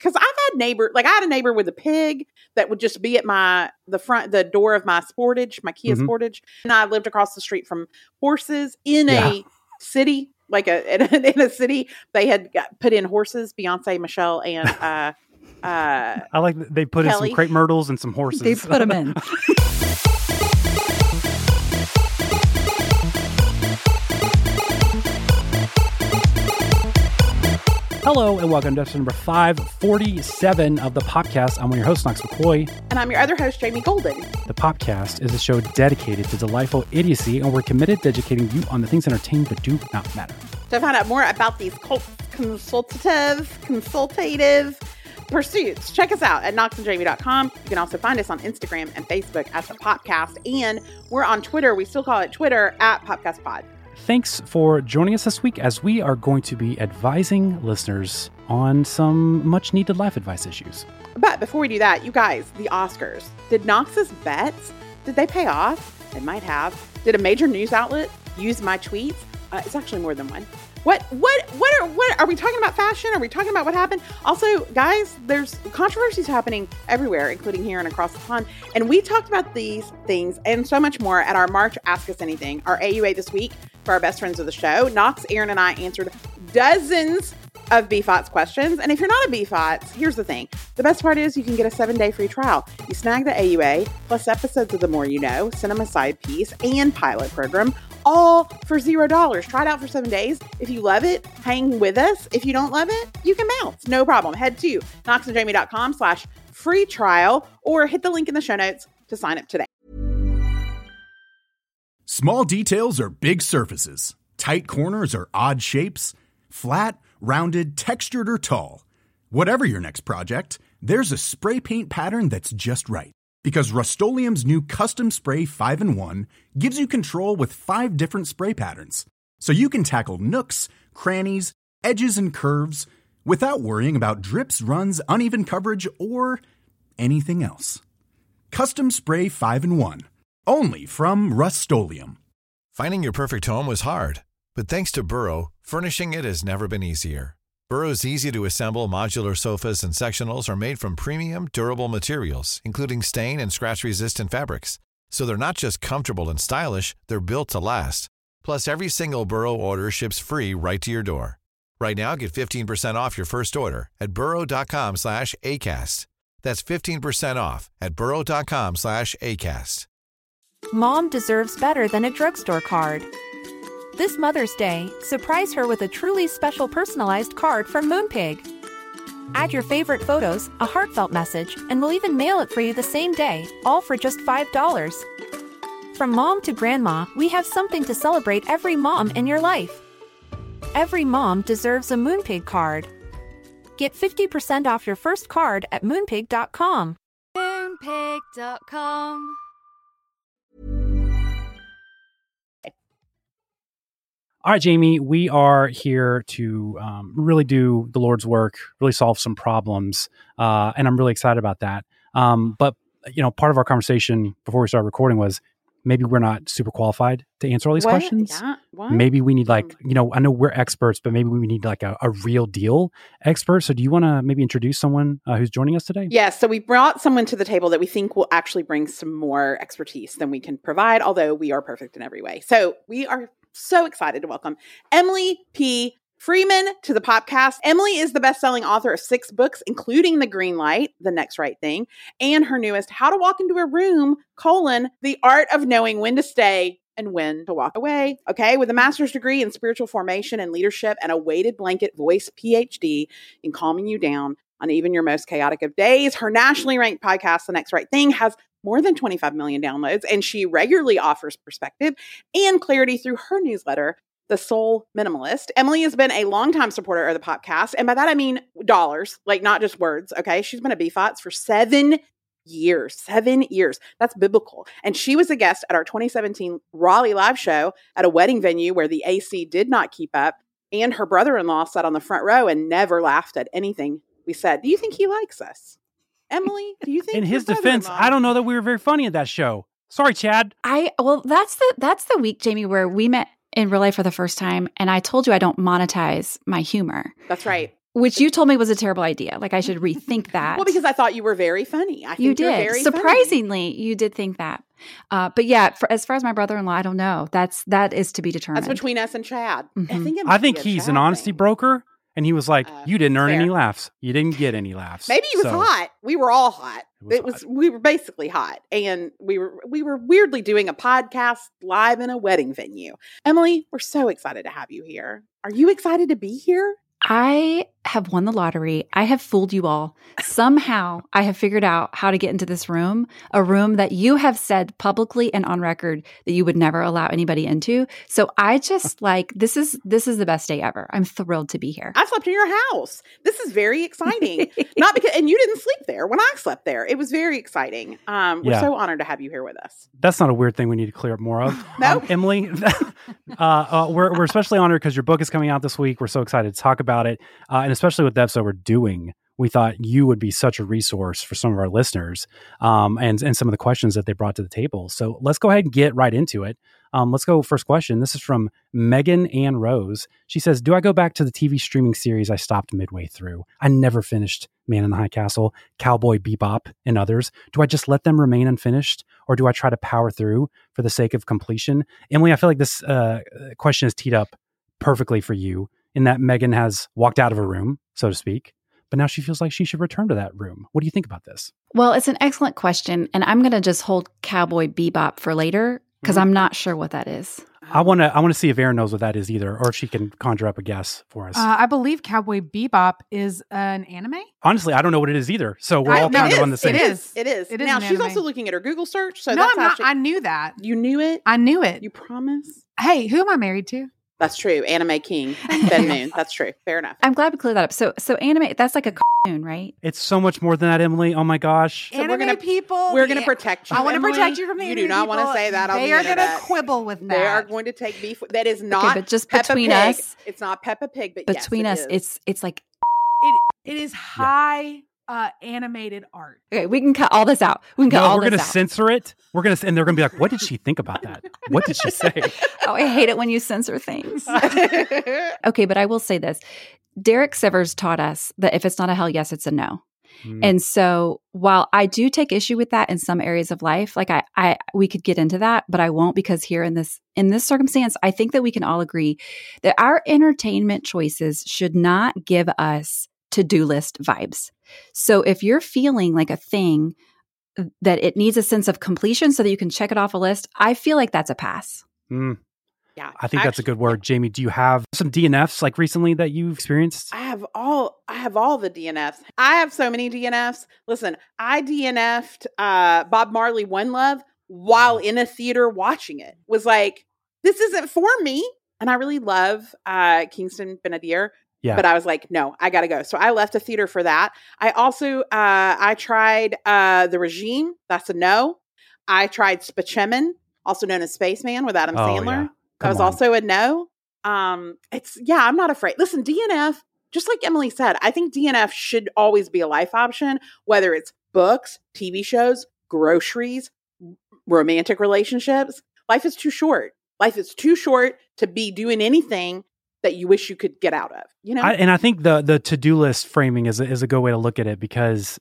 because I had a neighbor with a pig that would just be at the door of my Sportage, my Kia Sportage. And I lived across the street from horses in a city, like in a city. They had put in horses, Beyonce, Michelle, and I like that they put Kelly. in some crepe myrtles and some horses. They put them in. Hello and welcome to episode number 547 of the Popcast. I'm one of your hosts, Knox McCoy. And I'm your other host, Jamie Golden. The Popcast is a show dedicated to delightful idiocy, and we're committed to educating you on the things that entertain but do not matter. To find out more about these consultative pursuits, check us out at knoxandjamie.com. You can also find us on Instagram and Facebook at the Popcast, and we're on Twitter. We still call it Twitter at PopcastPod. Thanks for joining us this week as we are going to be advising listeners on some much needed life advice issues. But before we do that, you guys, the Oscars. Did Knox's bets, did they pay off? They might have. Did a major news outlet use my tweets? It's actually more than one. What are we talking about? Fashion? Are we talking about what happened? Also, guys, there's controversies happening everywhere, including here and across the pond. And we talked about these things and so much more at our March Ask Us Anything, our AUA this week for our best friends of the show. Knox, Aaron, and I answered dozens of BFOTS questions. And if you're not a BFOTS, here's the thing. The best part is you can get a 7-day free trial. You snag the AUA, plus episodes of The More You Know, Cinema Side Piece, and Pilot Program, all for $0. Try it out for 7 days. If you love it, hang with us. If you don't love it, you can bounce. No problem. Head to knoxandjamie.com/free trial or hit the link in the show notes to sign up today. Small details are big surfaces. Tight corners are odd shapes. Flat, rounded, textured, or tall. Whatever your next project, there's a spray paint pattern that's just right. Because Rust-Oleum's new Custom Spray 5-in-1 gives you control with 5 different spray patterns. So you can tackle nooks, crannies, edges, and curves without worrying about drips, runs, uneven coverage, or anything else. Custom Spray 5-in-1. Only from Rust-Oleum. Finding your perfect home was hard, but thanks to Burrow, furnishing it has never been easier. Burrow's easy-to-assemble modular sofas and sectionals are made from premium, durable materials, including stain and scratch-resistant fabrics. So they're not just comfortable and stylish, they're built to last. Plus, every single Burrow order ships free right to your door. Right now, get 15% off your first order at burrow.com/ACAST. That's 15% off at burrow.com/ACAST. Mom deserves better than a drugstore card. This Mother's Day, surprise her with a truly special personalized card from Moonpig. Add your favorite photos, a heartfelt message, and we'll even mail it for you the same day, all for just $5. From mom to grandma, we have something to celebrate every mom in your life. Every mom deserves a Moonpig card. Get 50% off your first card at moonpig.com. Moonpig.com. All right, Jamie, we are here to really do the Lord's work, really solve some problems, and I'm really excited about that. But, part of our conversation before we started recording was maybe we're not super qualified to answer all these questions. Yeah. What? Maybe we need I know we're experts, but maybe we need like a real deal expert. So do you want to maybe introduce someone who's joining us today? Yes. So we brought someone to the table that we think will actually bring some more expertise than we can provide, although we are perfect in every way. So we are so excited to welcome Emily P. Freeman to the Popcast. Emily is the best-selling author of 6 books, including The Green Light, The Next Right Thing, and her newest, How to Walk Into a Room, The Art of Knowing When to Stay and When to Walk Away. Okay, with a master's degree in spiritual formation and leadership and a weighted blanket voice PhD in calming you down on even your most chaotic of days, her nationally ranked podcast, The Next Right Thing, has more than 25 million downloads, and she regularly offers perspective and clarity through her newsletter, The Soul Minimalist. Emily has been a longtime supporter of the podcast, and by that I mean dollars, like not just words, okay? She's been a BFOTS for 7 years. 7 years. That's biblical. And she was a guest at our 2017 Raleigh live show at a wedding venue where the AC did not keep up, and her brother-in-law sat on the front row and never laughed at anything we said. Do you think he likes us? Emily, do you think? In his defense, I don't know that we were very funny at that show. Sorry, Chad. That's the week, Jamie, where we met in real life for the first time, and I told you I don't monetize my humor. That's right. Which you told me was a terrible idea. Like I should rethink that. Well, because I thought you were very funny. I think you you're did. very funny. Surprisingly, you did think that. But yeah, as far as my brother-in-law, I don't know. That is to be determined. That's between us and Chad. Mhm. I think he's an honesty broker. And he was like, you didn't earn fair. any laughs. You didn't get any laughs. Maybe he was hot. We were all hot. Hot. We were basically hot. And we were weirdly doing a podcast live in a wedding venue. Emily, we're so excited to have you here. Are you excited to be here? I have won the lottery. I have fooled you all. Somehow I have figured out how to get into this room, a room that you have said publicly and on record that you would never allow anybody into. So I just like, this is the best day ever. I'm thrilled to be here. I slept in your house. This is very exciting. Not because, and you didn't sleep there when I slept there. It was very exciting. We're so honored to have you here with us. That's not a weird thing we need to clear up more of. No. Emily, we're especially honored because your book is coming out this week. We're so excited to talk about it. And especially with the episode we're doing, we thought you would be such a resource for some of our listeners and some of the questions that they brought to the table. So let's go ahead and get right into it. Let's go first question. This is from Megan Ann Rose. She says, do I go back to the TV streaming series I stopped midway through? I never finished Man in the High Castle, Cowboy Bebop, and others. Do I just let them remain unfinished, or do I try to power through for the sake of completion? Emily, I feel like this question is teed up perfectly for you in that Megan has walked out of a room, so to speak, but now she feels like she should return to that room. What do you think about this? Well, it's an excellent question, and I'm going to just hold Cowboy Bebop for later because I'm not sure what that is. I want to see if Erin knows what that is either, or if she can conjure up a guess for us. I believe Cowboy Bebop is an anime. Honestly, I don't know what it is either. So we're all kind of on the same. It is. It is Now an she's anime. also looking at her Google search. So No, that's I'm not. actually, I knew that. you knew it. I knew it. You promise? Hey, who am I married to? That's true. Anime King, Ben Moon. That's true. Fair enough. I'm glad we cleared that up. So anime, that's like a cartoon, right? It's so much more than that, Emily. Oh my gosh. So we're Anime gonna- people. We're going to protect you. I want to Emily. protect you from the You anime do not want to people. say that on the They are internet. going to quibble with that. They are going to take beef. That is not but just Peppa between Pig. us- It's not Peppa Pig, but Between yes, us, it is. it's like, It is high animated art. okay, we can cut all this out. We can cut No, all we're going this to out. censor it. And they're going to be like, what did she think about that? What did she say? Oh, I hate it when you censor things. Okay, but I will say this. Derek Sivers taught us that if it's not a hell yes, it's a no. And so while I do take issue with that in some areas of life, like we could get into that, but I won't, because here in this circumstance, I think that we can all agree that our entertainment choices should not give us to-do list vibes. So if you're feeling like a thing that it needs a sense of completion so that you can check it off a list, I feel like that's a pass. Yeah, I think that's a good word. Jamie, do you have some DNFs like recently that you've experienced? I have all the DNFs. I have so many DNFs. Listen, I DNF'd Bob Marley One Love while in a theater watching it. Was like, this isn't for me. And I really love Kingston Benadir. Yeah. But I was like, no, I got to go. So I left the theater for that. I also, I tried The Regime. That's a no. I tried Spaceman, also known as Spaceman, with Adam Sandler. Yeah. That was also a no. I'm not afraid. Listen, DNF, just like Emily said, I think DNF should always be a life option, whether it's books, TV shows, groceries, romantic relationships. Life is too short. Life is too short to be doing anything that you wish you could get out of, you know? I think the to-do list framing is a good way to look at it, because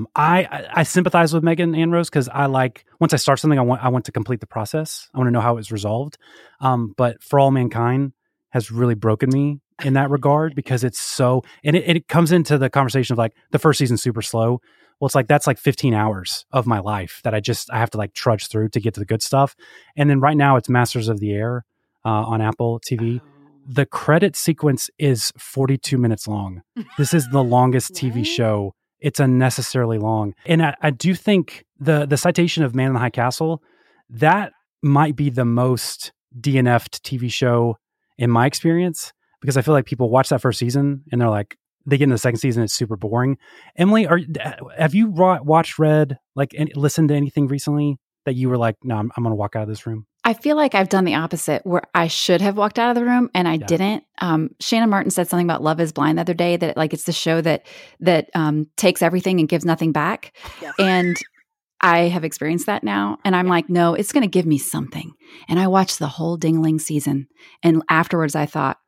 I sympathize with Megan and Rose, because I like, once I start something, I want to complete the process. I want to know how it's resolved. But For All Mankind has really broken me in that regard, because it's so, and it comes into the conversation of like the first season super slow. Well, it's like, that's like 15 hours of my life that I have to like trudge through to get to the good stuff. And then right now it's Masters of the Air on Apple TV. The credit sequence is 42 minutes long. This is the longest TV show. It's unnecessarily long. And I do think the citation of Man in the High Castle, that might be the most DNF'd TV show in my experience, because I feel like people watch that first season and they're like, they get into the second season, it's super boring. Emily, have you read, listened to anything recently that you were like, no, I'm going to walk out of this room? I feel like I've done the opposite, where I should have walked out of the room and I didn't. Shannon Martin said something about Love is Blind the other day, that like it's the show that takes everything and gives nothing back. Yes. And I have experienced that now. And I'm like, no, it's going to give me something. And I watched the whole dingling season. And afterwards I thought,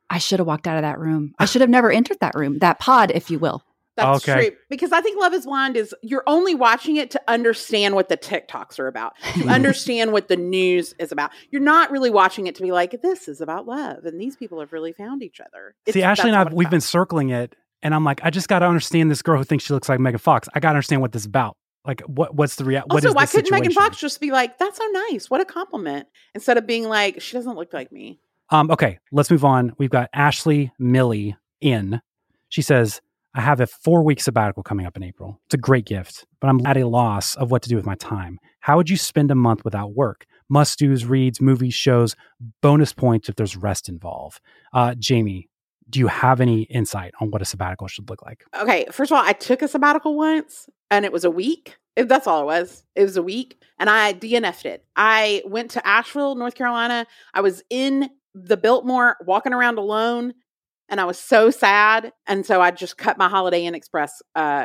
I should have walked out of that room. I should have never entered that room, that pod, if you will. That's Okay. true. Because I think Love is Blind is you're only watching it to understand what the TikToks are about, to understand what the news is about. You're not really watching it to be like, this is about love and these people have really found each other. See, Ashley and I, we've been circling it, and I'm like, I just got to understand this girl who thinks she looks like Megan Fox. I got to understand what this is about. Like, what's the reality? Also, why couldn't Megan Fox just be like, that's so nice. What a compliment. Instead of being like, she doesn't look like me. Okay, let's move on. We've got Ashley Millie in. She says, I have a 4-week sabbatical coming up in April. It's a great gift, but I'm at a loss of what to do with my time. How would you spend a month without work? Must-dos, reads, movies, shows, bonus points if there's rest involved. Jamie, do you have any insight on what a sabbatical should look like? Okay, first of all, I took a sabbatical once and it was a week. That's all it was. It was a week and I DNF'd it. I went to Asheville, North Carolina. I was in the Biltmore walking around alone. And I was so sad. And so I just cut my Holiday Inn Express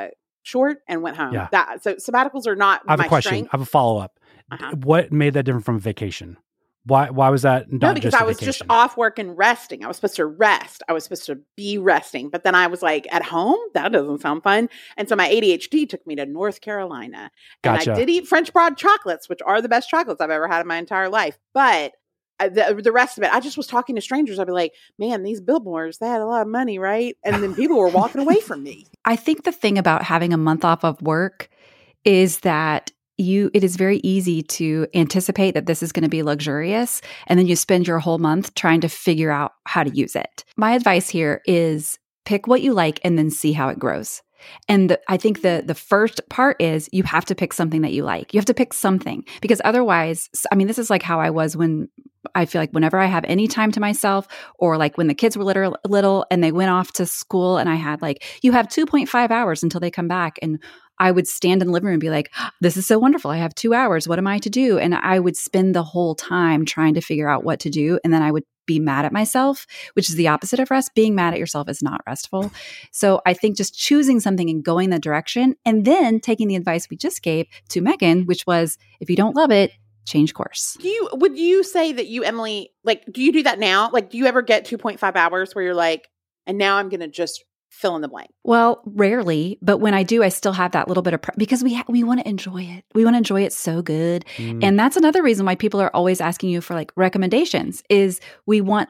short and went home. Yeah. So sabbaticals are not I have my a question. strength. I have a follow-up. What made that different from vacation? Why was that not No, because just a I was vacation? just off work and resting. I was supposed to rest. I was supposed to be resting. But then I was like, at home? That doesn't sound fun. And so my ADHD took me to North Carolina. And Gotcha. I did eat French broad chocolates, which are the best chocolates I've ever had in my entire life. But the rest of it, I just was talking to strangers. I'd be like, man, these Biltmores, they had a lot of money, right? And then people were walking away from me. I think the thing about having a month off of work is that it is very easy to anticipate that this is going to be luxurious. And then you spend your whole month trying to figure out how to use it. My advice here is pick what you like and then see how it grows. And I think the first part is you have to pick something that you like. You have to pick something because otherwise, I mean, this is like how I was when I feel like whenever I have any time to myself or like when the kids were little and they went off to school and I had like, you have 2.5 hours until they come back. And I would stand in the living room and be like, this is so wonderful. I have 2 hours. What am I to do? And I would spend the whole time trying to figure out what to do. And then I would be mad at myself, which is the opposite of rest. Being mad at yourself is not restful. So I think just choosing something and going that direction and then taking the advice we just gave to Megan, which was if you don't love it, change course. Would you say that you, Emily, like, do you do that now? Like, do you ever get 2.5 hours where you're like, and now I'm going to just fill in the blank? Well, rarely, but when I do, I still have that little bit of because we want to enjoy it. We want to enjoy it so good. And that's another reason why people are always asking you for like recommendations is we want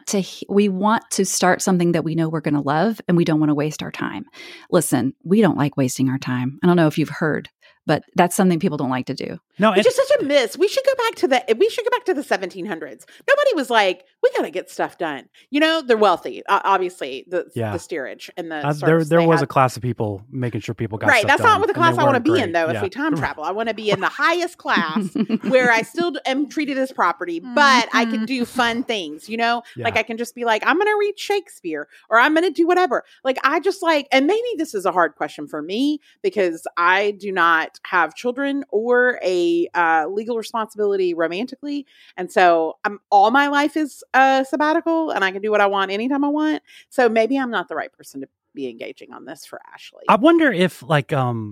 to start something that we know we're going to love and we don't want to waste our time. Listen, we don't like wasting our time. I don't know if you've heard, but that's something people don't like to do. No, It's just such a miss. We should go back to the 1700s. Nobody was like, we got to get stuff done. You know, they're wealthy. Obviously, the steerage and the there was a class of people making sure people got right. stuff That's done, not what the class I want to be in, though. Yeah. If we time travel, I want to be in the highest class where I still am treated as property, but I can do fun things. You know, like I can just be like, I'm going to read Shakespeare or I'm going to do whatever. Like I just like, and maybe this is a hard question for me because I do not have children or a legal responsibility romantically, and so all my life is sabbatical, and I can do what I want anytime I want. So maybe I'm not the right person to be engaging on this for Ashley. I wonder if like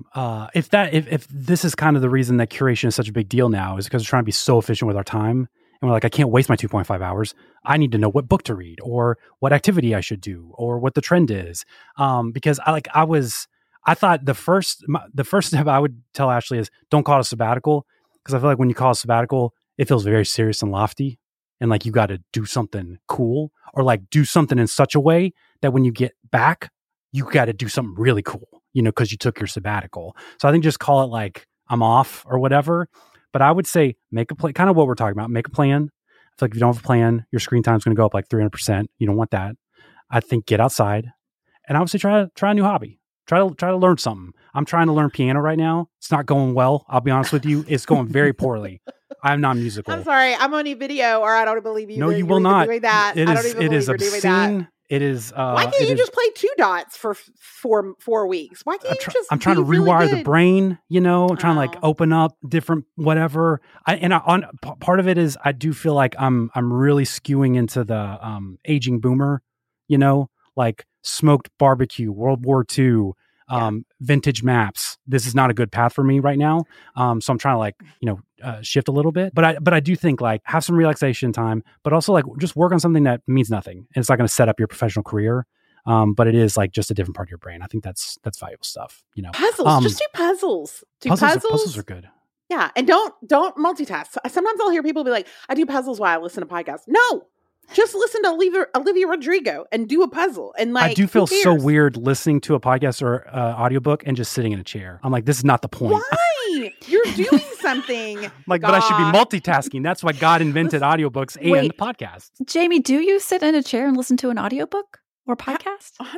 if this is kind of the reason that curation is such a big deal now is because we're trying to be so efficient with our time. And we're like, I can't waste my 2.5 hours. I need to know what book to read or what activity I should do or what the trend is. Because I thought the first step I would tell Ashley is don't call it a sabbatical. Because I feel like when you call it a sabbatical, it feels very serious and lofty. And like you got to do something cool or like do something in such a way that when you get back, you got to do something really cool, you know, because you took your sabbatical. So I think just call it like I'm off or whatever. But I would say make a plan, kind of what we're talking about. Make a plan. I feel like if you don't have a plan, your screen time is going to go up like 300%. You don't want that. I think get outside and obviously try a new hobby. Try to learn something. I'm trying to learn piano right now. It's not going well. I'll be honest with you. It's going very poorly. I'm not musical. I'm sorry. I'm on a video, or I don't believe you. No, you will not. Doing that. It I is. don't even It believe is you're doing obscene. that. It is. Why can't you just play 2 dots for 4 weeks? Why can't you just? I'm trying to be really rewire the good? brain. You know, I'm trying to like open up different whatever. Part of it is I do feel like I'm really skewing into the aging boomer. You know, like smoked barbecue, World War II. vintage maps. This is not a good path for me right now. So I'm trying to like, shift a little bit, but I do think like have some relaxation time, but also like just work on something that means nothing. And it's not going to set up your professional career. But it is like just a different part of your brain. I think that's valuable stuff, Puzzles. Just do puzzles. Puzzles are good. Yeah. And don't multitask. Sometimes I'll hear people be like, I do puzzles while I listen to podcasts. No. Just listen to Olivia Rodrigo and do a puzzle. And like, I do feel so weird listening to a podcast or audiobook and just sitting in a chair. I'm like, this is not the point. Why? You're doing something. But I should be multitasking. That's why God invented audiobooks and podcasts. Jamie, do you sit in a chair and listen to an audiobook or podcast? 100%.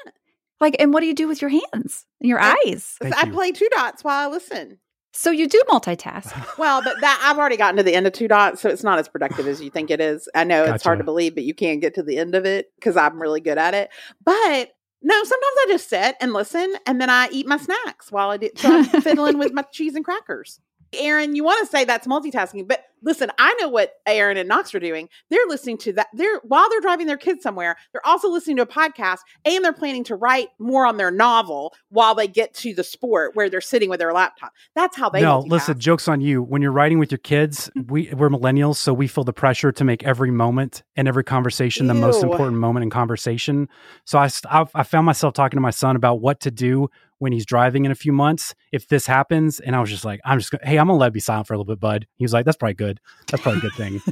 Like, and what do you do with your hands and your eyes? I play 2 dots while I listen. So you do multitask. Well, but I've already gotten to the end of 2 dots, so it's not as productive as you think it is. I know It's hard to believe, but you can't get to the end of it because I'm really good at it. But no, sometimes I just sit and listen, and then I eat my snacks while I do. So I'm fiddling with my cheese and crackers. Aaron, you want to say that's multitasking, but listen, I know what Aaron and Knox are doing. They're listening to that. While they're driving their kids somewhere, they're also listening to a podcast, and they're planning to write more on their novel while they get to the sport where they're sitting with their laptop. That's how they multitask. Listen, joke's on you. When you're writing with your kids, we're millennials, so we feel the pressure to make every moment and every conversation the most important moment in conversation. So I found myself talking to my son about what to do when he's driving in a few months, if this happens. And I was just like, I'm going to let it be silent for a little bit, bud. He was like, that's probably good. That's probably a good thing.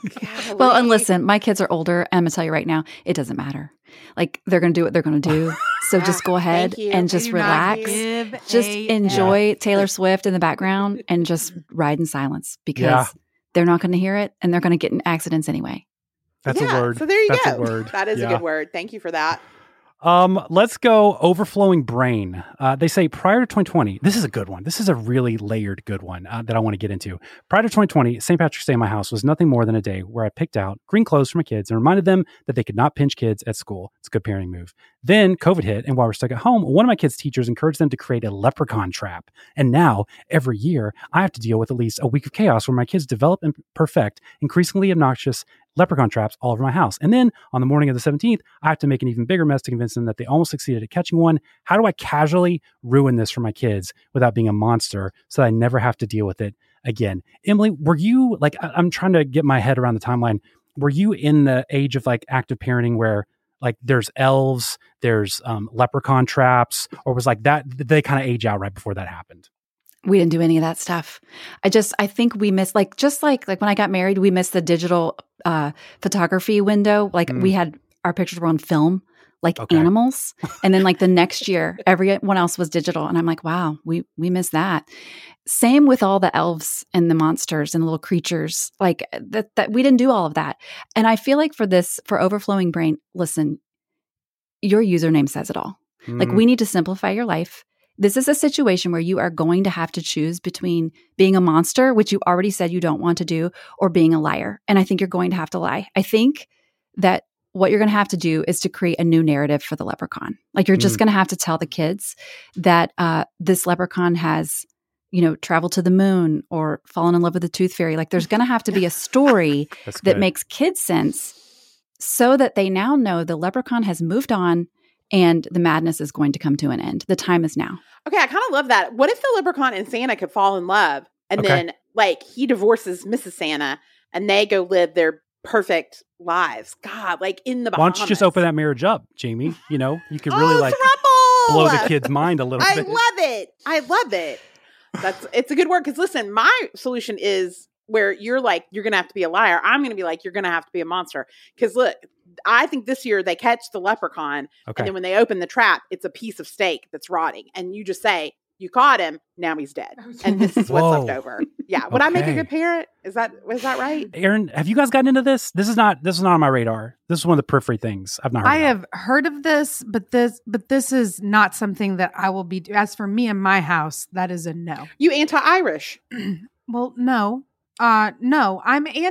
Well, and listen, my kids are older. And I'm going to tell you right now, it doesn't matter. Like, they're going to do what they're going to do. So just go ahead and just relax. Just enjoy Taylor Swift in the background and just ride in silence because they're not going to hear it and they're going to get in accidents anyway. That's a word. So there you That's go. A word. That is a good word. Thank you for that. Let's go overflowing brain. They say prior to 2020, this is a good one. This is a really layered good one that I want to get into. Prior to 2020, St. Patrick's Day in my house was nothing more than a day where I picked out green clothes for my kids and reminded them that they could not pinch kids at school. It's a good parenting move. Then COVID hit, and while we're stuck at home, one of my kids' teachers encouraged them to create a leprechaun trap. And now, every year, I have to deal with at least a week of chaos where my kids develop and perfect increasingly obnoxious leprechaun traps all over my house. And then on the morning of the 17th, I have to make an even bigger mess to convince them that they almost succeeded at catching one. How do I casually ruin this for my kids without being a monster so that I never have to deal with it again? Emily, were you like, I'm trying to get my head around the timeline. Were you in the age of like active parenting where like there's elves, there's leprechaun traps, or was like that, did they kind of age out right before that happened? We didn't do any of that stuff. I think we missed like when I got married, we missed the digital photography window. Like we had our pictures were on film, like animals. And then like the next year, everyone else was digital. And I'm like, wow, we missed that. Same with all the elves and the monsters and the little creatures, like that we didn't do all of that. And I feel like for overflowing brain, listen, your username says it all. Like we need to simplify your life. This is a situation where you are going to have to choose between being a monster, which you already said you don't want to do, or being a liar. And I think you're going to have to lie. I think that what you're going to have to do is to create a new narrative for the leprechaun. Like you're just going to have to tell the kids that this leprechaun has, traveled to the moon or fallen in love with the tooth fairy. Like there's going to have to be a story that makes kids sense so that they now know the leprechaun has moved on and the madness is going to come to an end. The time is now. Okay, I kind of love that. What if the leprechaun and Santa could fall in love and then like he divorces Mrs. Santa and they go live their perfect lives? God, like in the Bahamas. Why don't you just open that marriage up, Jamie? You could really like blow the kid's mind a little bit. I love it. It's a good word because listen, my solution is where you're like, you're going to have to be a liar. I'm going to be like, you're going to have to be a monster. Because look, I think this year they catch the leprechaun and then when they open the trap, it's a piece of steak that's rotting. And you just say, you caught him, now he's dead. And this is what's left over. Yeah. Would I make a good parent? Was that right? Aaron, have you guys gotten into this? This is not on my radar. This is one of the periphery things I've not heard I of. have heard of this, but this is not something that I will be. As for me and my house, that is a no. You anti-Irish. Well, no. No,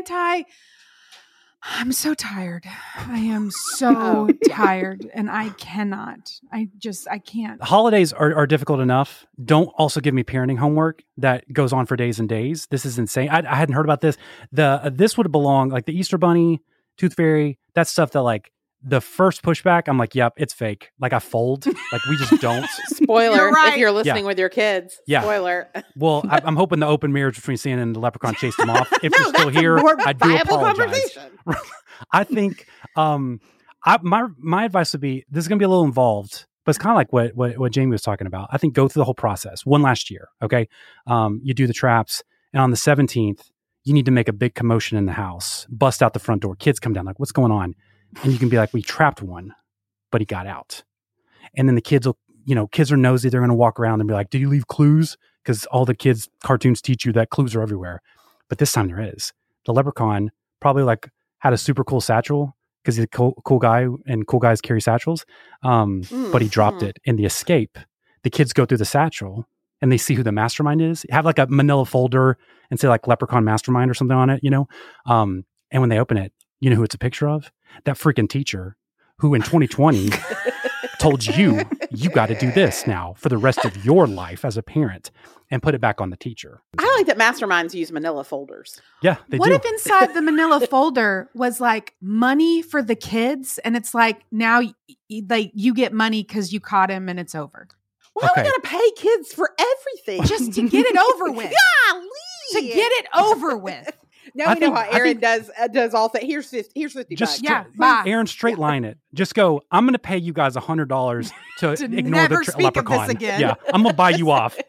I'm so tired. I am so tired and I cannot. I can't. Holidays are difficult enough. Don't also give me parenting homework that goes on for days and days. This is insane. I hadn't heard about this. This would belong like the Easter Bunny, Tooth Fairy, that stuff that like the first pushback, I'm like, yep, it's fake. Like I fold. Like we just don't. Spoiler, You're right. if you're listening with your kids. Yeah. Spoiler. Well, I'm hoping the open mirrors between Santa and the leprechaun chased them off. If No, you're still that's a here, more I do viable apologize. conversation. I think my advice would be, this is going to be a little involved, but it's kind of like what Jamie was talking about. I think go through the whole process one last year. Okay. You do the traps, and on the 17th, you need to make a big commotion in the house, bust out the front door. Kids come down like, what's going on? And you can be like, we trapped one, but he got out. And then the kids will, kids are nosy. They're going to walk around and be like, did you leave clues? Because all the kids' cartoons teach you that clues are everywhere. But this time there is. The leprechaun probably had a super cool satchel because he's a cool guy, and cool guys carry satchels. But he dropped it in the escape. The kids go through the satchel and they see who the mastermind is. Have like a manila folder and say like Leprechaun Mastermind or something on it, and when they open it, you know who it's a picture of? That freaking teacher who in 2020 told you got to do this now for the rest of your life as a parent, and put it back on the teacher. I like that masterminds use manila folders. Yeah, they What do. if inside the manila folder was like money for the kids, and it's like now you get money because you caught him and it's over? Why do we gotta pay kids for everything? Just to get it over with. Golly! To get it over with. Now you know how Aaron does all things. Here's $50. Just bye. Aaron, straight line it. Just go, I'm going to pay you guys $100 to ignore never the speak of this leprechaun. again. Yeah, I'm going to buy you off.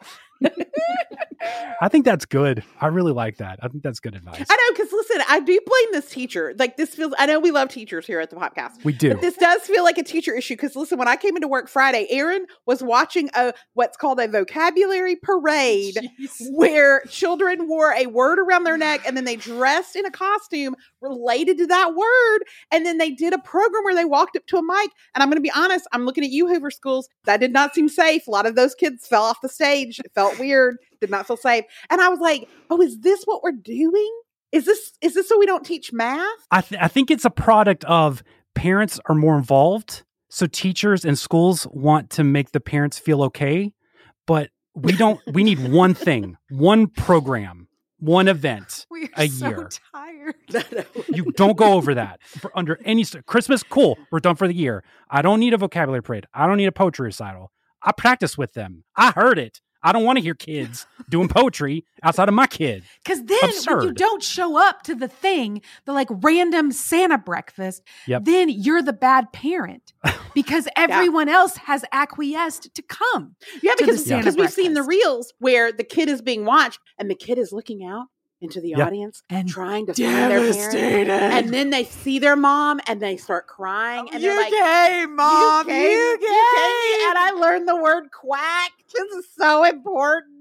I think that's good. I really like that. I think that's good advice. I know, because listen, I do blame this teacher. Like this feels, I know we love teachers here at the podcast. We do. But this does feel like a teacher issue because listen, when I came into work Friday, Aaron was watching what's called a vocabulary parade where children wore a word around their neck and then they dressed in a costume related to that word. And then they did a program where they walked up to a mic. And I'm going to be honest, I'm looking at you, Hoover Schools. That did not seem safe. A lot of those kids fell off the stage. It felt weird. Did not feel safe. And I was like, oh, is this what we're doing? Is this so we don't teach math? I think it's a product of parents are more involved. So teachers and schools want to make the parents feel okay. But we need one thing, one program, one event a year. Tired. You don't go over that under any Christmas. Cool. We're done for the year. I don't need a vocabulary parade. I don't need a poetry recital. I practice with them. I heard it. I don't want to hear kids doing poetry outside of my kid. Because then when you don't show up to the thing, the like random Santa breakfast, then you're the bad parent because everyone else has acquiesced to come. Yeah, because we've seen the breakfast. reels where the kid is being watched and the kid is looking out into the audience and trying to find their parent. And then they see their mom and they start crying. And they're like, came, Mom. You came. And I learned the word quack. This is so important.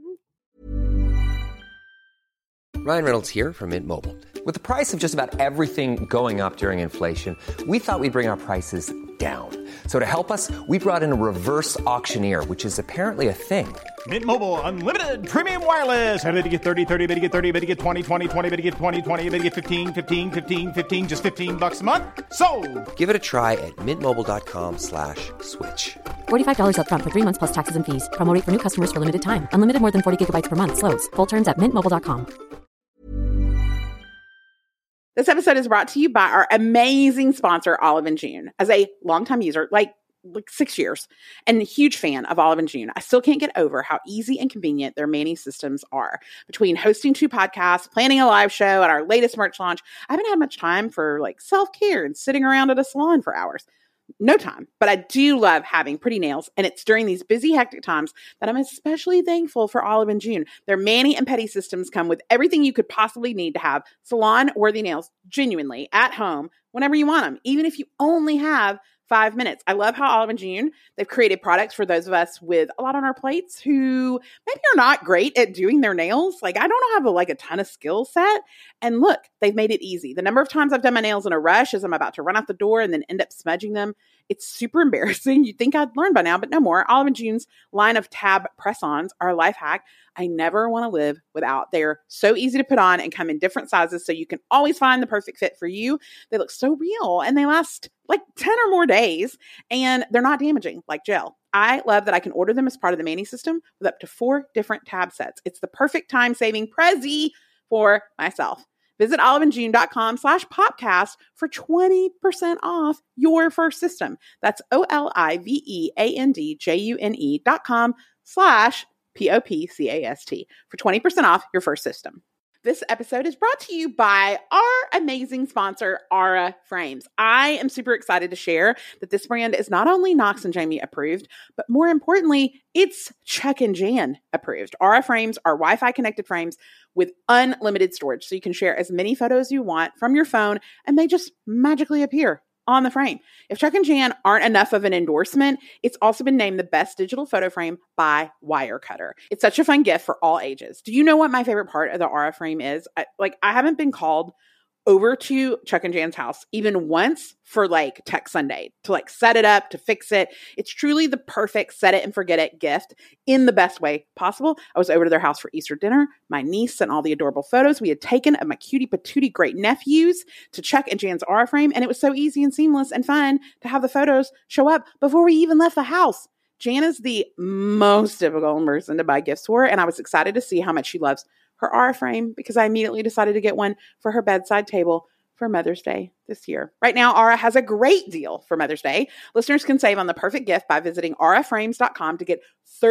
Ryan Reynolds here from Mint Mobile. With the price of just about everything going up during inflation, we thought we'd bring our prices down. So to help us, we brought in a reverse auctioneer, which is apparently a thing. Mint Mobile Unlimited Premium Wireless. How to get 30, 30, bit to get 30, bit to get 20, 20, 20, bit to get 20, 20, bit to get 15, 15, 15, 15, just $15 a month? Sold! Give it a try at mintmobile.com/switch. $45 up front for 3 months plus taxes and fees. Promo rate for new customers for limited time. Unlimited more than 40 gigabytes per month. Slows full terms at mintmobile.com. This episode is brought to you by our amazing sponsor, Olive & June. As a longtime user, like 6 years, and a huge fan of Olive & June, I still can't get over how easy and convenient their Manny systems are. Between hosting 2 podcasts, planning a live show, and our latest merch launch, I haven't had much time for like self-care and sitting around at a salon for hours. No time, but I do love having pretty nails, and it's during these busy, hectic times that I'm especially thankful for Olive & June. Their Mani and Pedi systems come with everything you could possibly need to have salon-worthy nails genuinely at home whenever you want them, even if you only have 5 minutes. I love how Olive & June, they've created products for those of us with a lot on our plates who maybe are not great at doing their nails. Like I don't have a ton of skill set. And look, they've made it easy. The number of times I've done my nails in a rush as I'm about to run out the door and then end up smudging them, it's super embarrassing. You'd think I'd learn by now, but no more. Olive & June's line of tab press-ons are a life hack I never want to live without. They're so easy to put on and come in different sizes so you can always find the perfect fit for you. They look so real and they last like 10 or more days and they're not damaging like gel. I love that I can order them as part of the Mani system with up to 4 different tab sets. It's the perfect time-saving Prezi for myself. Visit oliveandjune.com/popcast for 20% off your first system. That's oliveandjune.com/popcast for 20% off your first system. This episode is brought to you by our amazing sponsor, Aura Frames. I am super excited to share that this brand is not only Knox and Jamie approved, but more importantly, it's Chuck and Jan approved. Aura Frames are Wi-Fi connected frames with unlimited storage, so you can share as many photos as you want from your phone, and they just magically appear on the frame. If Chuck and Jan aren't enough of an endorsement, it's also been named the best digital photo frame by Wirecutter. It's such a fun gift for all ages. Do you know what my favorite part of the Aura frame is? I haven't been called over to Chuck and Jan's house even once for Tech Sunday to set it up, to fix it. It's truly the perfect set it and forget it gift in the best way possible. I was over to their house for Easter dinner. My niece sent all the adorable photos we had taken of my cutie patootie great nephews to Chuck and Jan's Aura frame. And it was so easy and seamless and fun to have the photos show up before we even left the house. Jan is the most difficult person to buy gifts for, and I was excited to see how much she loves her Aura frame because I immediately decided to get one for her bedside table for Mother's Day this year. Right now, Aura has a great deal for Mother's Day. Listeners can save on the perfect gift by visiting auraframes.com to get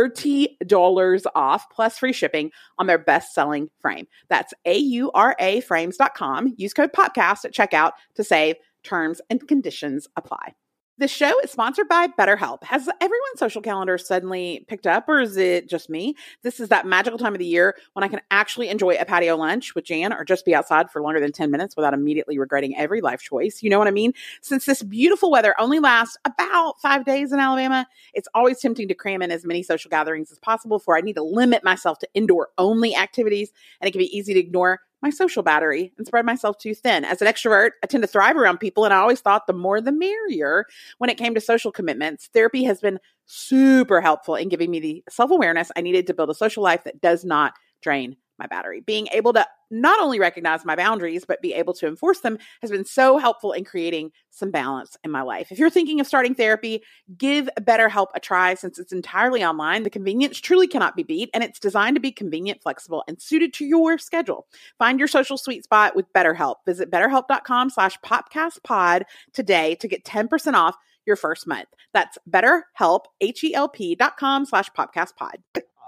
$30 off plus free shipping on their best-selling frame. That's auraframes.com. Use code POPCAST at checkout to save. Terms and conditions apply. This show is sponsored by BetterHelp. Has everyone's social calendar suddenly picked up, or is it just me? This is that magical time of the year when I can actually enjoy a patio lunch with Jan or just be outside for longer than 10 minutes without immediately regretting every life choice. You know what I mean? Since this beautiful weather only lasts about 5 days in Alabama, it's always tempting to cram in as many social gatherings as possible, for I need to limit myself to indoor-only activities, and it can be easy to ignore my social battery and spread myself too thin. As an extrovert, I tend to thrive around people, and I always thought the more the merrier when it came to social commitments. Therapy has been super helpful in giving me the self-awareness I needed to build a social life that does not drain my battery. Being able to not only recognize my boundaries, but be able to enforce them has been so helpful in creating some balance in my life. If you're thinking of starting therapy, give BetterHelp a try. Since it's entirely online, the convenience truly cannot be beat, and it's designed to be convenient, flexible, and suited to your schedule. Find your social sweet spot with BetterHelp. Visit betterhelp.com/popcastpod today to get 10% off your first month. That's BetterHelp, HELP.com/popcastpod.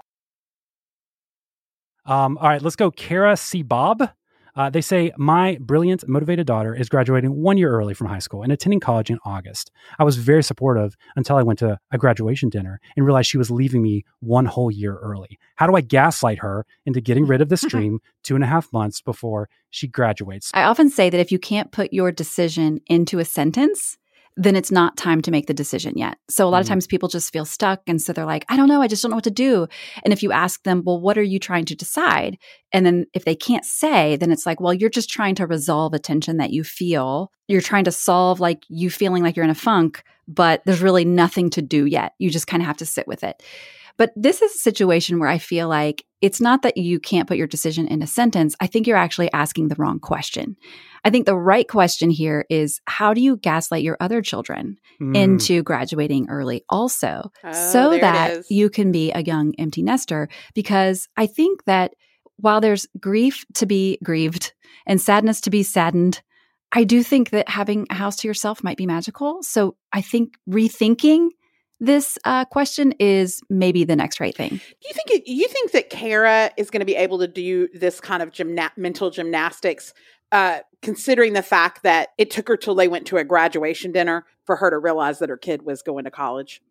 All right, let's go. Kara C. Bob. They say, my brilliant, motivated daughter is graduating 1 year early from high school and attending college in August. I was very supportive until I went to a graduation dinner and realized she was leaving me 1 whole year early. How do I gaslight her into getting rid of this dream 2.5 months before she graduates? I often say that if you can't put your decision into a sentence, then it's not time to make the decision yet. So a lot of times people just feel stuck. And so they're like, I don't know. I just don't know what to do. And if you ask them, well, what are you trying to decide? And then if they can't say, then it's like, well, you're just trying to resolve a tension that you feel. You're trying to solve you feeling like you're in a funk, but there's really nothing to do yet. You just kind of have to sit with it. But this is a situation where I feel like it's not that you can't put your decision in a sentence. I think you're actually asking the wrong question. I think the right question here is, how do you gaslight your other children into graduating early also, so that you can be a young empty nester? Because I think that while there's grief to be grieved and sadness to be saddened, I do think that having a house to yourself might be magical. So I think rethinking this question is maybe the next right thing. Do you think that Kara is going to be able to do this kind of mental gymnastics, considering the fact that it took her till they went to a graduation dinner for her to realize that her kid was going to college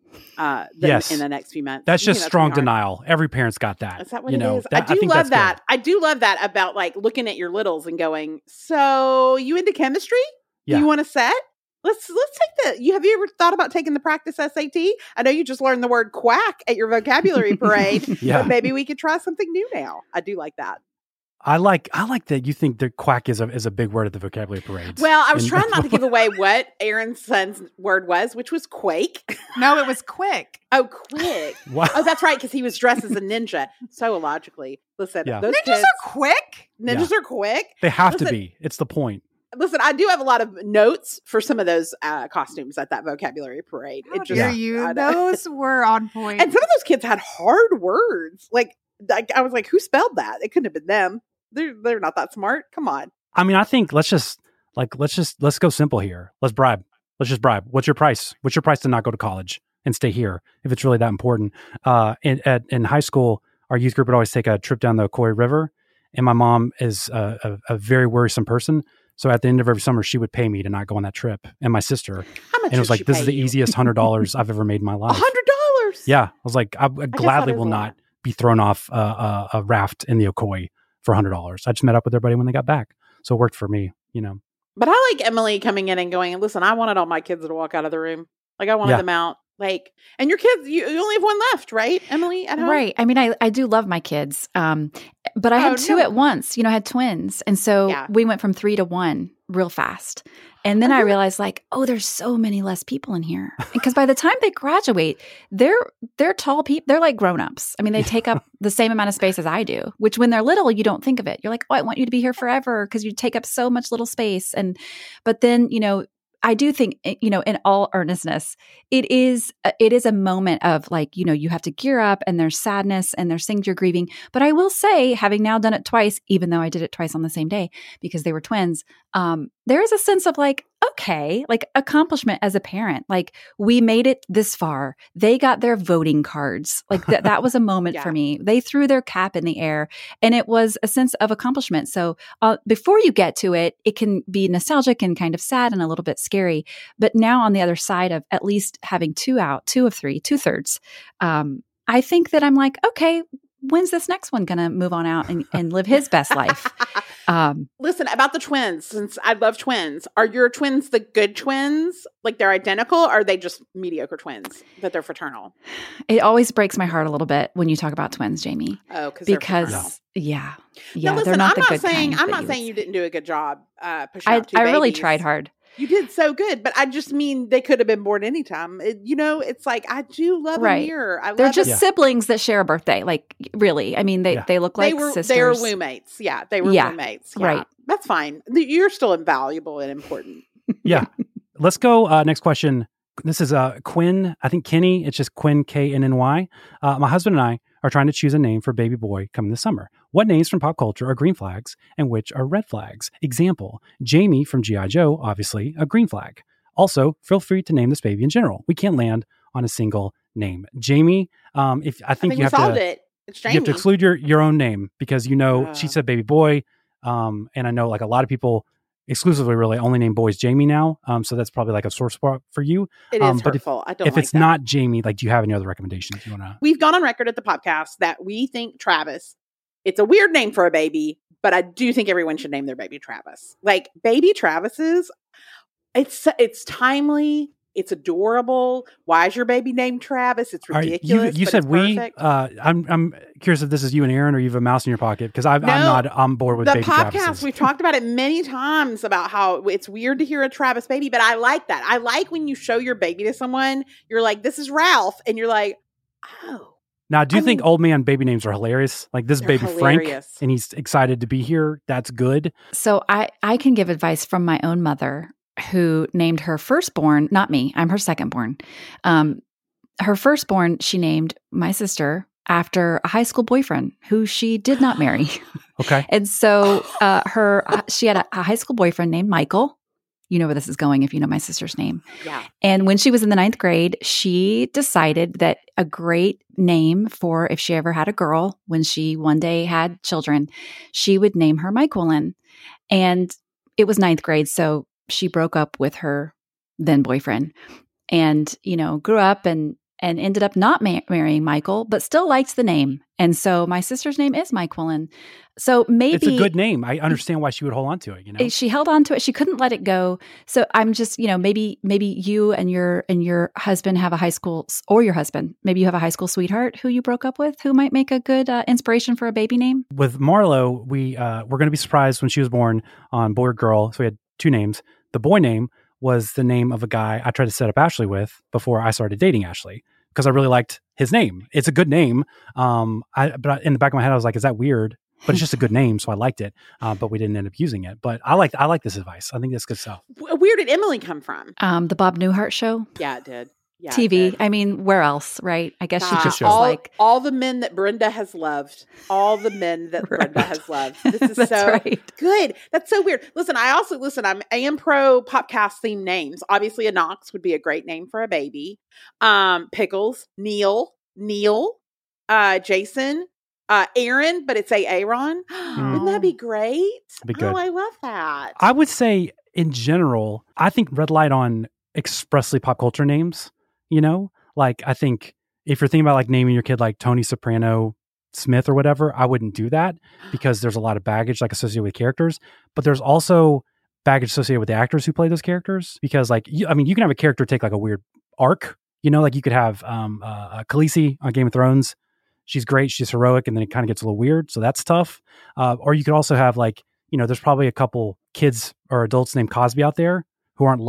yes. in the next few months? That's just strong denial. Every parent's got that. Is that what it is? I do love that. Good. I do love that about looking at your littles and going, so you into chemistry? Yeah. You want a set? Let's take have you ever thought about taking the practice SAT? I know you just learned the word quack at your vocabulary parade, but maybe we could try something new now. I do like that. I like that you think that quack is a big word at the vocabulary parades. Well, I was trying not to give away what Aaron's son's word was, which was quake. No, it was quick. Oh, quick. Wow. Oh, that's right, because he was dressed as a ninja. So illogically. Listen, those ninjas kids are quick? Ninjas are quick? They have to be. It's the point. Listen, I do have a lot of notes for some of those costumes at that vocabulary parade. How dare you? Those were on point. And some of those kids had hard words. I was like, who spelled that? It couldn't have been them. They're not that smart. Come on. I mean, I think let's go simple here. Let's bribe. Let's just bribe. What's your price? What's your price to not go to college and stay here if it's really that important? In high school, our youth group would always take a trip down the Ocoee River, and my mom is a very worrisome person. So at the end of every summer, she would pay me to not go on that trip, and my sister. How much? And it was like, this is the easiest $100 I've ever made in my life. $100? Yeah, I was like, I gladly will not be thrown off a raft in the Ocoee for $100. I just met up with everybody when they got back, so it worked for me. But I like Emily coming in and going, listen, I wanted all my kids to walk out of the room. Like, I wanted them out. Like, and your kids, you only have one left, right, Emily, at home? Right. I mean, I do love my kids. But I had two at once. I had twins. And so we went from 3 to 1 real fast. And then I realized, like, oh, there's so many less people in here. Because by the time they graduate, they're tall people. They're like grown-ups. I mean, they take up the same amount of space as I do, which when they're little, you don't think of it. You're like, oh, I want you to be here forever because you take up so much little space. But then, I do think, in all earnestness, it is a moment of like, you have to gear up and there's sadness and there's things you're grieving. But I will say, having now done it twice, even though I did it twice on the same day because they were twins, there is a sense of like, okay, like accomplishment as a parent. Like we made it this far. They got their voting cards. Like that was a moment for me. They threw their cap in the air and it was a sense of accomplishment. So before you get to it, it can be nostalgic and kind of sad and a little bit scary. But now on the other side of at least having 2 out, 2 of 3, 2/3, I think that I'm like, okay, when's this next one going to move on out and live his best life? Listen, about the twins, since I love twins, are your twins the good twins? Like they're identical, or are they just mediocre twins, but they're fraternal? It always breaks my heart a little bit when you talk about twins, Jamie. Oh, because yeah, now, listen, they're not the good saying, kind. I'm not saying you didn't do a good job pushing out 2 I babies. really tried hard. You did so good, but I just mean they could have been born anytime. It's like I do love them here. They're just siblings that share a birthday. Like really, I mean they look like sisters. They were roommates. Yeah, they were roommates. Yeah. Right, that's fine. You're still invaluable and important. Yeah, let's go. Next question. This is Quinn. I think Kenny. It's just Quinn, Knny. My husband and I are trying to choose a name for baby boy coming this summer. What names from pop culture are green flags and which are red flags? Example, Jamie from G.I. Joe, obviously a green flag. Also, feel free to name this baby in general. We can't land on a single name. Jamie, if I think you have to, it's Jamie. You have to exclude your own name because she said baby boy, and I know like a lot of people exclusively really only name boys Jamie now. So that's probably like a sore spot for you. It is hurtful. I don't if like it's that. not Jamie, like do you have any other recommendations you want to? We've gone on record at the podcast that we think Travis, it's a weird name for a baby, but I do think everyone should name their baby Travis. Like baby Travises, it's timely. It's adorable. Why is your baby named Travis? It's ridiculous. You said we. I'm curious if this is you and Aaron, or you have a mouse in your pocket because I'm not on board with baby Travises. The podcast. We've talked about it many times about how it's weird to hear a Travis baby, but I like that. I like when you show your baby to someone. You're like, "This is Ralph," and you're like, "Oh." Now, do you think old man baby names are hilarious? Like this baby hilarious. Frank, and he's excited to be here. That's good. So I can give advice from my own mother, who named her firstborn, not me, I'm her secondborn. Her firstborn, she named my sister after a high school boyfriend who she did not marry. Okay. And so she had a high school boyfriend named Michael. You know where this is going if you know my sister's name. Yeah. And when she was in the 9th grade, she decided that a great name for if she ever had a girl, when she one day had children, she would name her Michaelin. And it was 9th grade, so she broke up with her then boyfriend and, grew up and ended up not marrying Michael, but still liked the name. And so my sister's name is Michaelin. So maybe it's a good name. I understand why she would hold on to it. She held on to it. She couldn't let it go. So I'm just, maybe you and your husband have a high school, or your husband, maybe you have a high school sweetheart who you broke up with, who might make a good inspiration for a baby name. With Marlo, we're going to be surprised when she was born on boy or girl. So we had 2 names. The boy name was the name of a guy I tried to set up Ashley with before I started dating Ashley because I really liked his name. It's a good name. But in the back of my head, I was like, is that weird? But it's just a good name. So I liked it. But we didn't end up using it. But I like this advice. I think that's good stuff. Where did Emily come from? The Bob Newhart Show. Yeah, it did. Yeah, TV. I mean, where else, right? I guess she just was like all the men that Brenda has loved. All the men that Brenda has loved. This is so good. That's so weird. Listen, I am pro Popcast themed names. Obviously, a Knox would be a great name for a baby. Pickles, Neil, Jason, Aaron, but it's Aaron. Wouldn't that be great? Be good. Oh, I love that. I would say in general, I think red light on expressly pop culture names. You know, like I think if you're thinking about like naming your kid like Tony Soprano Smith or whatever, I wouldn't do that because there's a lot of baggage like associated with characters, but there's also baggage associated with the actors who play those characters because like, you can have a character take like a weird arc, you know, like you could have Khaleesi on Game of Thrones. She's great. She's heroic. And then it kind of gets a little weird. So that's tough. Or you could also have like, you know, there's probably a couple kids or adults named Cosby out there who aren't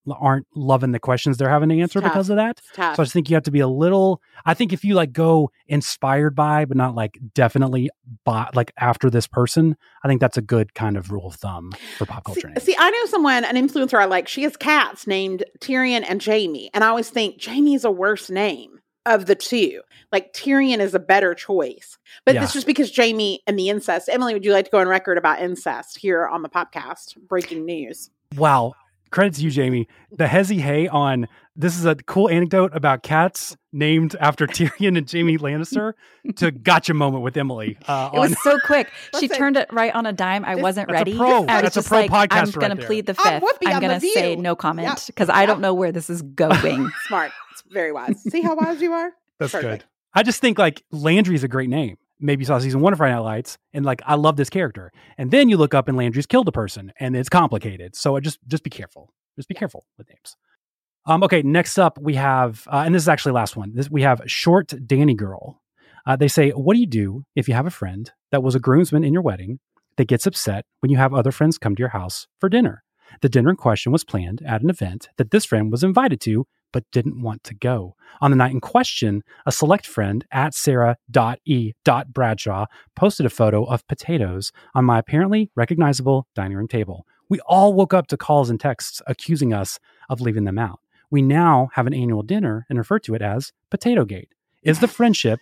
loving the questions they're having to answer because of that. So I just think you have to be a little, I think if you like go inspired by, but not like definitely by, like after this person, I think that's a good kind of rule of thumb for pop culture names. See, I know someone, an influencer I like, she has cats named Tyrion and Jaime. And I always think Jaime's a worse name of the two. Like Tyrion is a better choice. But it's just because Jaime and the incest. Emily, would you like to go on record about incest here on the podcast? Breaking news. Wow. Credit to you, Jamie. The Hezi Hey on this is a cool anecdote about cats named after Tyrion and Jaime Lannister to gotcha moment with Emily. It was so quick. She turned it right on a dime. I wasn't ready. That's a pro podcast. I'm going to plead the fifth. I'm going to say no comment because I don't know where this is going. Smart. It's very wise. See how wise you are? That's perfect. Good. I just think like Landry's a great name. Maybe you saw season 1 of Friday Night Lights and like, I love this character. And then you look up and Landry's killed a person and it's complicated. So just be careful. Just be careful with names. Okay. Next up we have, and this is actually the last one. We have Short Danny Girl. They say, what do you do if you have a friend that was a groomsman in your wedding that gets upset when you have other friends come to your house for dinner? The dinner in question was planned at an event that this friend was invited to, but didn't want to go. On the night in question, a select friend at Sarah.E.Bradshaw posted a photo of potatoes on my apparently recognizable dining room table. We all woke up to calls and texts accusing us of leaving them out. We now have an annual dinner and refer to it as Potato Gate. Is the friendship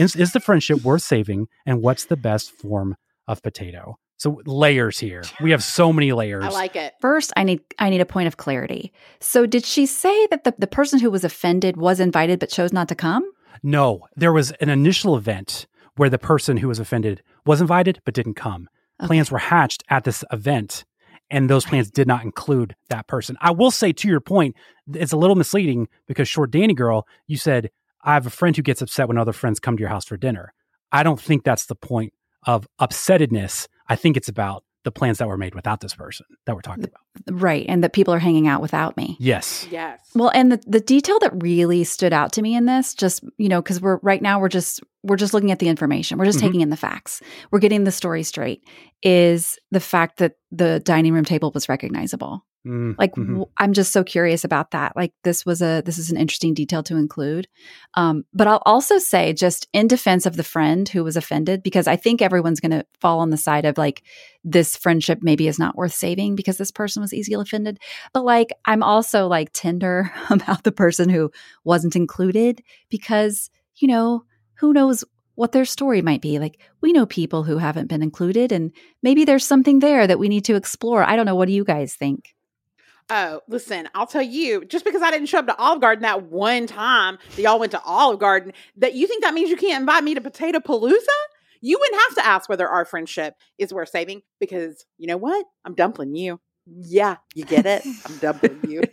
worth saving? And what's the best form of potato? So layers here. We have so many layers. I like it. First, I need a point of clarity. So did she say that the person who was offended was invited but chose not to come? No, there was an initial event where the person who was offended was invited but didn't come. Okay. Plans were hatched at this event, and those plans did not include that person. I will say, to your point, it's a little misleading because Short Danny Girl, you said, I have a friend who gets upset when other friends come to your house for dinner. I don't think that's the point of upsettedness. I think it's about the plans that were made without this person that we're talking about. Right. And that people are hanging out without me. Yes. Yes. Well, and the detail that really stood out to me in this, just, you know, because we're just looking at the information. We're just taking in the facts. We're getting the story straight, is the fact that the dining room table was recognizable. I'm just so curious about that. Like this is an interesting detail to include. But I'll also say, just in defense of the friend who was offended, because I think everyone's going to fall on the side of like, this friendship maybe is not worth saving because this person was easily offended. But like, I'm also like tender about the person who wasn't included because, you know, who knows what their story might be. Like, we know people who haven't been included and maybe there's something there that we need to explore. I don't know. What do you guys think? Oh, listen, I'll tell you, just because I didn't show up to Olive Garden that one time that y'all went to Olive Garden, that you think that means you can't invite me to Potato Palooza? You wouldn't have to ask whether our friendship is worth saving because you know what? I'm dumpling you. Yeah, you get it? I'm dumpling you.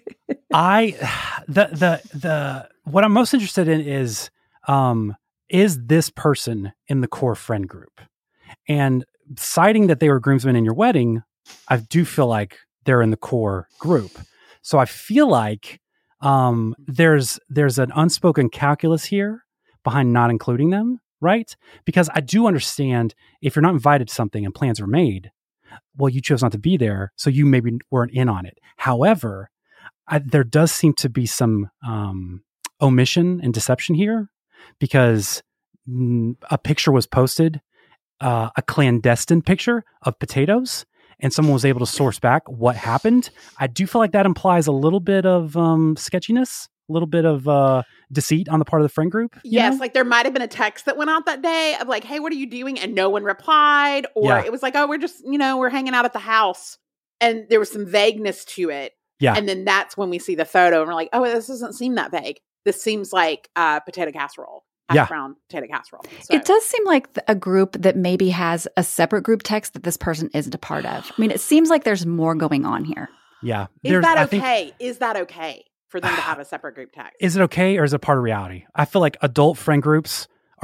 What I'm most interested in is this person in the core friend group? And citing that they were groomsmen in your wedding, I do feel like they're in the core group. So I feel like there's an unspoken calculus here behind not including them, right? Because I do understand if you're not invited to something and plans are made, well, you chose not to be there, so you maybe weren't in on it. However, there does seem to be some omission and deception here because a picture was posted, a clandestine picture of potatoes, and someone was able to source back what happened. I do feel like that implies a little bit of sketchiness little bit of deceit on the part of the friend group. Yes, know? like there might have been a text that went out that day of like, hey, what are you doing? And no one replied. Or it was like, oh, we're just, we're hanging out at the house. And there was some vagueness to it. Yeah. And then that's when we see the photo and we're like, oh, this doesn't seem that vague. This seems like potato casserole. Brown potato casserole. So. It does seem like a group that maybe has a separate group text that this person isn't a part of. I mean, it seems like there's more going on here. Yeah. Is that okay? Is that okay for them to have a separate group text? Is it okay or is it part of reality? I feel like adult friend groups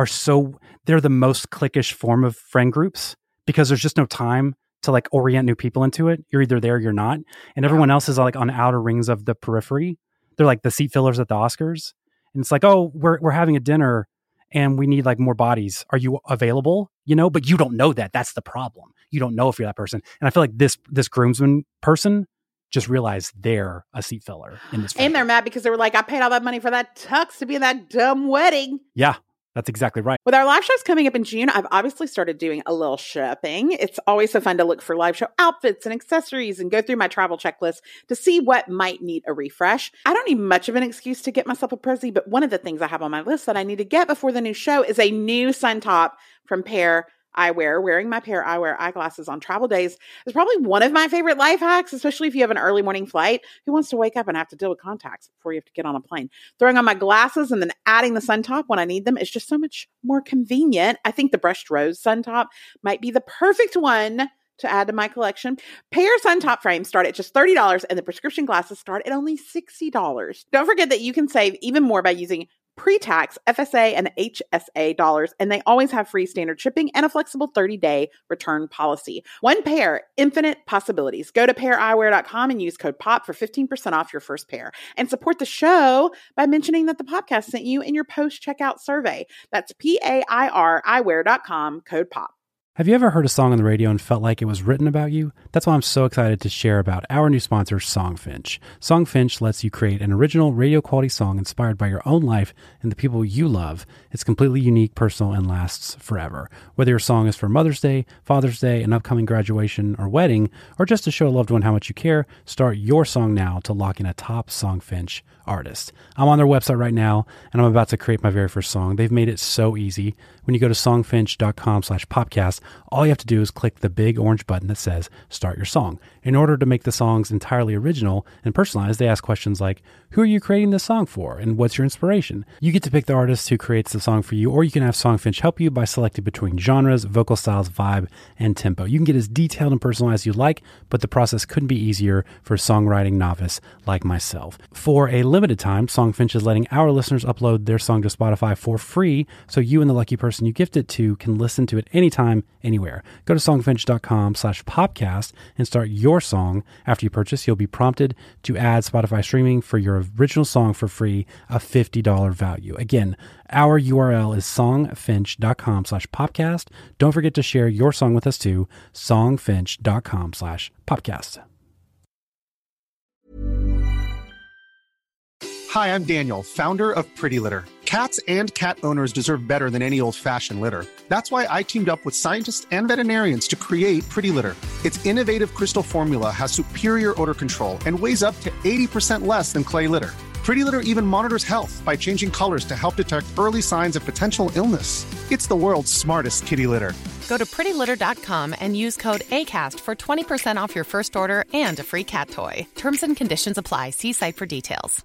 they're the most cliquish form of friend groups because there's just no time to like orient new people into it. You're either there or you're not. And everyone else is like on outer rings of the periphery. They're like the seat fillers at the Oscars. And it's like, oh, we're having a dinner and we need like more bodies. Are you available? But you don't know that. That's the problem. You don't know if you're that person. And I feel like this groomsman person just realized they're a seat filler in this. And they're mad because they were like, I paid all that money for that tux to be in that dumb wedding. Yeah. That's exactly right. With our live shows coming up in June, I've obviously started doing a little shopping. It's always so fun to look for live show outfits and accessories and go through my travel checklist to see what might need a refresh. I don't need much of an excuse to get myself a Prezi, but one of the things I have on my list that I need to get before the new show is a new sun top from Pair Eyewear. Wearing my Pair Eyewear eyeglasses on travel days is probably one of my favorite life hacks, especially if you have an early morning flight. Who wants to wake up and have to deal with contacts before you have to get on a plane? Throwing on my glasses and then adding the sun top when I need them is just so much more convenient. I think the brushed rose sun top might be the perfect one to add to my collection. Pair sun top frames start at just $30 and the prescription glasses start at only $60. Don't forget that you can save even more by using pre-tax FSA and HSA dollars, and they always have free standard shipping and a flexible 30-day return policy. One pair, infinite possibilities. Go to paireyewear.com and use code POP for 15% off your first pair. And support the show by mentioning that the podcast sent you in your post-checkout survey. That's PAIR eyewear.com, code POP. Have you ever heard a song on the radio and felt like it was written about you? That's why I'm so excited to share about our new sponsor, Songfinch. Songfinch lets you create an original radio quality song inspired by your own life and the people you love. It's completely unique, personal, and lasts forever. Whether your song is for Mother's Day, Father's Day, an upcoming graduation or wedding, or just to show a loved one how much you care, start your song now to lock in a top Songfinch artist. I'm on their website right now, and I'm about to create my very first song. They've made it so easy. When you go to songfinch.com/popcast, all you have to do is click the big orange button that says Start Your Song. In order to make the songs entirely original and personalized, they ask questions like, who are you creating this song for? And what's your inspiration? You get to pick the artist who creates the song for you, or you can have Songfinch help you by selecting between genres, vocal styles, vibe, and tempo. You can get as detailed and personalized as you like, but the process couldn't be easier for a songwriting novice like myself. For a limited time, Songfinch is letting our listeners upload their song to Spotify for free, so you and the lucky person you gift it to can listen to it anytime, anywhere. Go to songfinch.com/popcast and start your song. After you purchase, you'll be prompted to add Spotify streaming for your original song for free, a $50 value. Again, our URL is songfinch.com/popcast. Don't forget to share your song with us too, songfinch.com/popcast. Hi, I'm Daniel, founder of Pretty Litter. Cats and cat owners deserve better than any old-fashioned litter. That's why I teamed up with scientists and veterinarians to create Pretty Litter. Its innovative crystal formula has superior odor control and weighs up to 80% less than clay litter. Pretty Litter even monitors health by changing colors to help detect early signs of potential illness. It's the world's smartest kitty litter. Go to prettylitter.com and use code ACAST for 20% off your first order and a free cat toy. Terms and conditions apply. See site for details.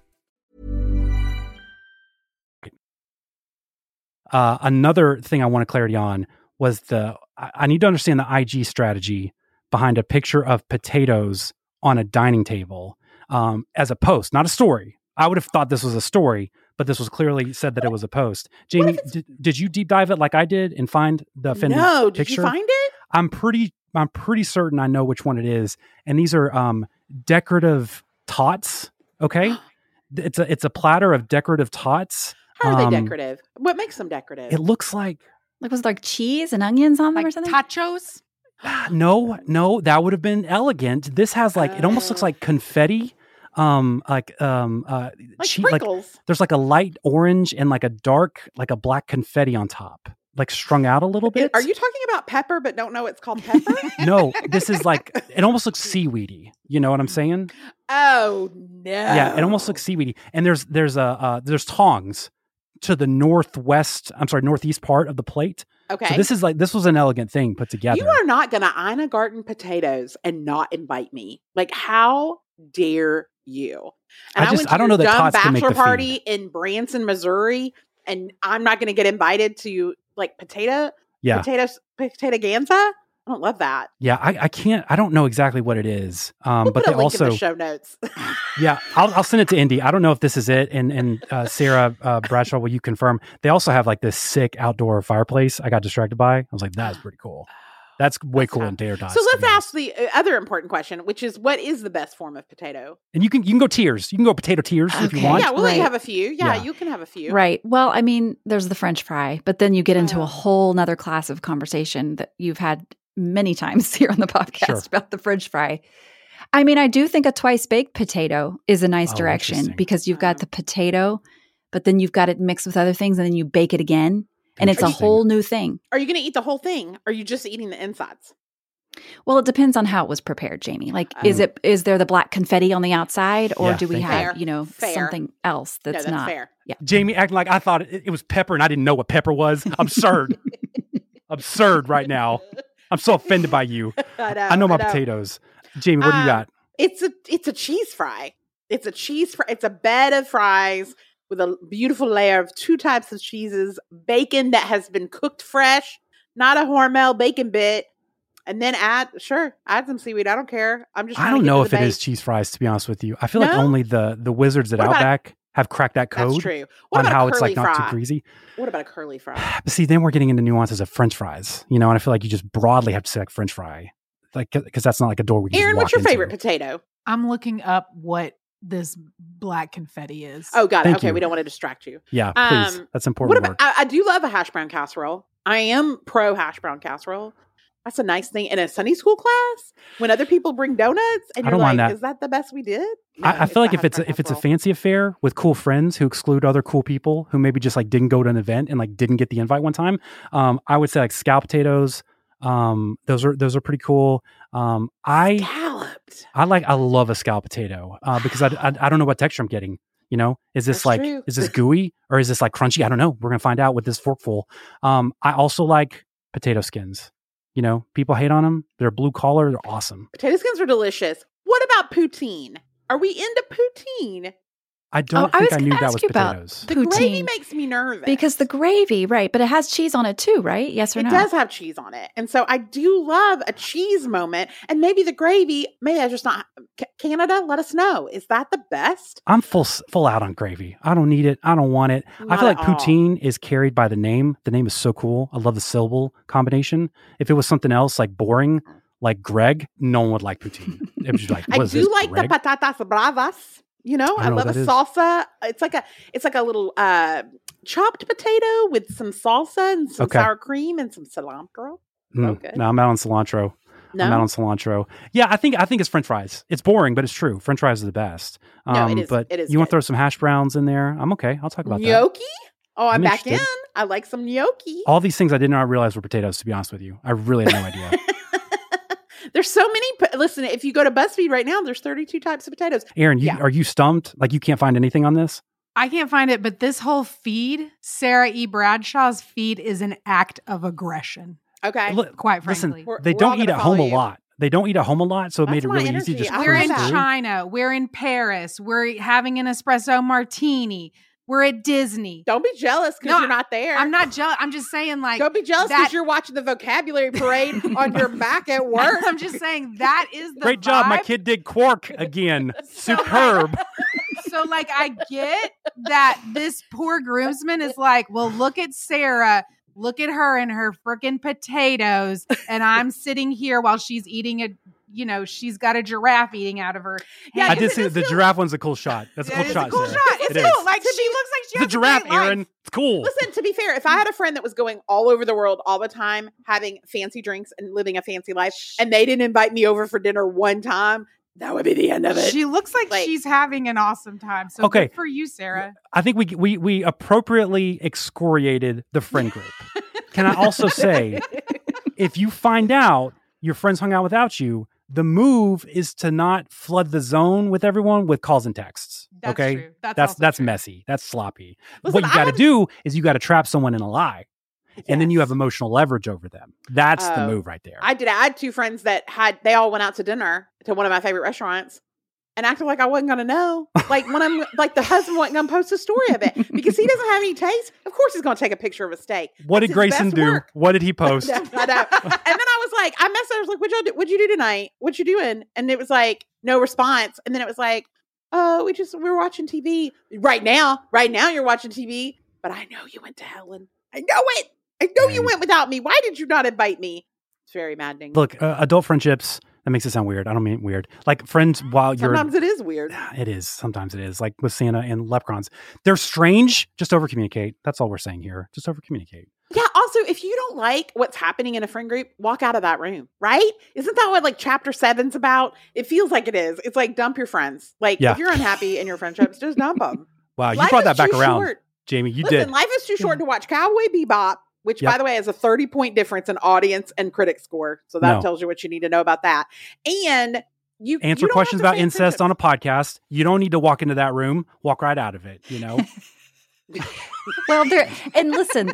Another thing I wanted clarity on was I need to understand the IG strategy behind a picture of potatoes on a dining table as a post, not a story. I would have thought this was a story, but this was clearly said that it was a post. Jamie, did you deep dive it like I did and find the offended picture? No, did you find it? I'm pretty certain I know which one it is. And these are decorative tots. Okay, it's a platter of decorative tots. How are they decorative? What makes them decorative? It looks like was it like cheese and onions on them or something? Tachos? No, that would have been elegant. This has it almost looks like confetti. Like sprinkles. There's like a light orange and like a dark, like a black confetti on top. like strung out a little bit. Are you talking about pepper but don't know it's called pepper? No, this is like, it almost looks seaweedy. You know what I'm saying? Oh no. Yeah, it almost looks seaweedy. And there's tongs to the northeast part of the plate. Okay. So this was an elegant thing put together. You are not going to Ina Garten potatoes and not invite me. Like, how dare you? And I don't know that Tots can make the bachelor party in Branson, Missouri, and I'm not going to get invited to like potato ganza. I don't love that. Yeah, I can't. I don't know exactly what it is. We'll but put a they link also in the show notes. Yeah, I'll send it to Indy. I don't know if this is it. And Sarah Bradshaw, will you confirm? They also have like this sick outdoor fireplace. I got distracted by. I was like, that's pretty cool. That's way cooler than tater tots. So let's ask the other important question, which is, what is the best form of potato? And you can go tiers. You can go potato tiers if you want. Yeah, we'll let you have a few. Yeah, you can have a few. Right. Well, I mean, there's the French fry, but then you get into a whole nother class of conversation that you've had many times here on the podcast about the French fry. I mean, I do think a twice baked potato is a nice direction because you've got the potato, but then you've got it mixed with other things and then you bake it again. And it's a whole new thing. Are you going to eat the whole thing? Or are you just eating the insides? Well, it depends on how it was prepared, Jamie. Like, is there the black confetti on the outside, or do we have something else that's not fair? Yeah, Jamie acting like I thought it was pepper and I didn't know what pepper was. Absurd, absurd right now. I'm so offended by you. I know my potatoes. Jamie, what do you got? It's a cheese fry. It's a cheese fry. It's a bed of fries with a beautiful layer of 2 types of cheeses, bacon that has been cooked fresh, not a Hormel bacon bit, and then add some seaweed. I don't care. I don't know if it is cheese fries, to be honest with you. I feel like only the wizards at Outback have cracked that code. That's true. On how it's like not too greasy. What about a curly fry? But see, then we're getting into nuances of French fries, and I feel like you just broadly have to say like French fry, like because that's not like a door we can Aaron, just walk what's your into. favorite potato? I'm looking up what this black confetti is. Oh, got it. Thank okay, you. we don't want to distract you. Yeah, please. That's important. What about? I do love a hash brown casserole. I am pro hash brown casserole. That's a nice thing in a Sunday school class when other people bring donuts and you're like, "Is that the best we did?" No, I feel like if it's a fancy affair with cool friends who exclude other cool people who maybe just like didn't go to an event and like didn't get the invite one time, I would say like scalloped potatoes. Those are pretty cool. Scalloped. I love a scalloped potato because I don't know what texture I'm getting. Is this is this gooey or is this like crunchy? I don't know. We're gonna find out with this forkful. I also like potato skins. People hate on them. They're blue collar. They're awesome. Potato skins are delicious. What about poutine? Are we into poutine? I don't think I knew that was potatoes. The gravy makes me nervous. Because the gravy, right, but it has cheese on it too, right? Yes or no? It does have cheese on it. And so I do love a cheese moment. And maybe the gravy, maybe I just not... Canada, let us know. Is that the best? I'm full out on gravy. I don't need it. I don't want it. I feel like poutine is carried by the name. The name is so cool. I love the syllable combination. If it was something else like boring, like Greg, no one would like poutine. It was like, what is this, like Greg? the patatas bravas. I love a salsa. It's like a little chopped potato with some salsa and some sour cream and some cilantro. Okay. No, I'm out on cilantro. No? I'm out on cilantro. Yeah, I think it's French fries. It's boring, but it's true. French fries are the best. No, it is. But it is you want to throw some hash browns in there? I'm okay. I'll talk about that. Gnocchi? Oh, I'm back interested. in. I like some gnocchi. All these things I did not realize were potatoes, to be honest with you. I really had no idea. There's so many. Listen, if you go to BuzzFeed right now, there's 32 types of potatoes. Aaron, are you stumped? Like you can't find anything on this? I can't find it, but this whole feed, Sarah E. Bradshaw's feed, is an act of aggression. Okay. Quite frankly. Listen, they don't eat at home a lot. They don't eat at home a lot, so it made it really easy. Just we're in through. China. We're in Paris. We're having an espresso martini. We're at Disney. Don't be jealous because you're not there. I'm not jealous. I'm just saying, like, don't be jealous because you're watching the vocabulary parade on your back at work. I'm just saying that is the great vibe. job. My kid did Quark again. Superb. So, like, I get that this poor groomsman is like, well, look at Sarah. Look at her and her freaking potatoes. And I'm sitting here while she's eating she's got a giraffe eating out of her. Yeah, I did see the giraffe one's a cool shot. That's a cool shot. It's a cool Sarah. shot. It's cool. Like, she looks like she has the giraffe, a great life. Aaron. It's cool. Listen, to be fair, if I had a friend that was going all over the world all the time, having fancy drinks and living a fancy life, and they didn't invite me over for dinner one time, that would be the end of it. She looks like she's having an awesome time. So okay. Good for you, Sarah. I think we appropriately excoriated the friend group. can I also say, if you find out your friends hung out without you, the move is to not flood the zone with everyone with calls and texts. That's okay, true. That's true. messy. That's sloppy. Listen, what you got to do is you got to trap someone in a lie, and then you Yes. have emotional leverage over them. That's the Oh. move right there. I had 2 friends that they all went out to dinner to one of my favorite restaurants and acted like I wasn't going to know. Like when I'm like the husband wasn't going to post a story of it because he doesn't have any taste. Of course he's going to take a picture of a steak. What That's did his Grayson best do? work. What did he post? I know. And then I was like, I messaged, I was like, what'd you do tonight? What you doing? And it was like, no response. And then it was like, oh, we're watching TV. Right now you're watching TV, but I know you went to Helen. I know it. I know you went without me. Why did you not invite me? It's very maddening. Look, adult friendships, that makes it sound weird. I don't mean weird. Like friends while Sometimes it is weird. It is. Sometimes it is. Like with Santa and leprechauns. They're strange. Just over communicate. That's all we're saying here. Just over communicate. Yeah. Also, if you don't like what's happening in a friend group, walk out of that room, right? Isn't that what like chapter 7's about? It feels like it is. It's like dump your friends. Like if you're unhappy in your friendships, just dump them. Wow. You Life brought that is back too around, short. Jamie. You Listen, did. life is too short to watch Cowboy Bebop, which by the way is a 30-point difference in audience and critic score. So that tells you what you need to know about that. And you answer don't questions have to about stay in incest on a podcast. You don't need to walk into that room. Walk right out of it. You know. Well, and listen,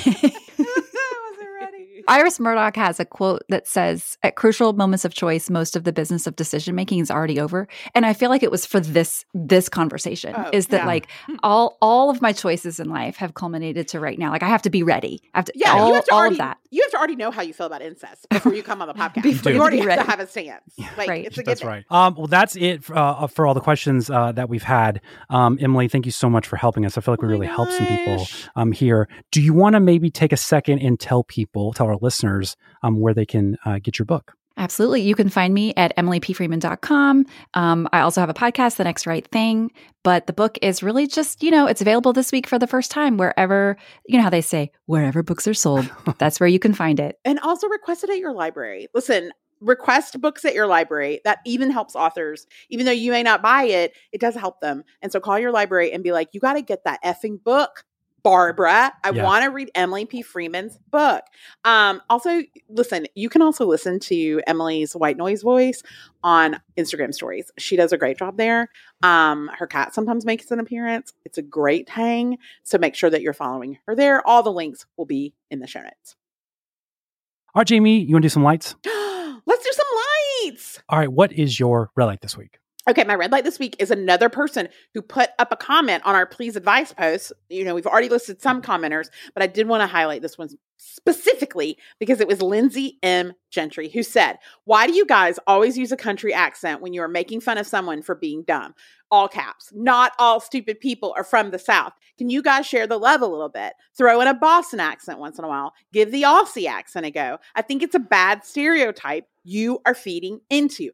Iris Murdoch has a quote that says, "At crucial moments of choice, most of the business of decision making is already over." And I feel like it was for this conversation is that like all of my choices in life have culminated to right now. Like I have to be ready. I have to all of that. You have to already know how you feel about incest before you come on the podcast. Before you already have ready. to have a stance. Like Right. it's a good That's thing. right. Well, that's it for all the questions that we've had. Emily, thank you so much for helping us. I feel like we really helped some people here. Do you want to maybe take a second and tell our listeners where they can get your book? Absolutely. You can find me at emilypfreeman.com. I also have a podcast, The Next Right Thing, but the book is really just, it's available this week for the first time wherever, how they say, wherever books are sold, that's where you can find it. And also request it at your library. Listen, request books at your library. That even helps authors. Even though you may not buy it, it does help them. And so call your library and be like, you got to get that effing book, Barbara. I want to read Emily P. Freeman's book. Also, listen, you can also listen to Emily's white noise voice on Instagram stories. She does a great job there. Her cat sometimes makes an appearance. It's a great hang. So make sure that you're following her there. All the links will be in the show notes. All right, Jamie, you want to do some lights? Let's do some lights. All right, what is your red light this week? Okay, my red light this week is another person who put up a comment on our Please Advice post. We've already listed some commenters, but I did want to highlight this one specifically because it was Lindsay M. Gentry who said, "Why do you guys always use a country accent when you are making fun of someone for being dumb? All caps. Not all stupid people are from the South. Can you guys share the love a little bit? Throw in a Boston accent once in a while. Give the Aussie accent a go. I think it's a bad stereotype you are feeding into."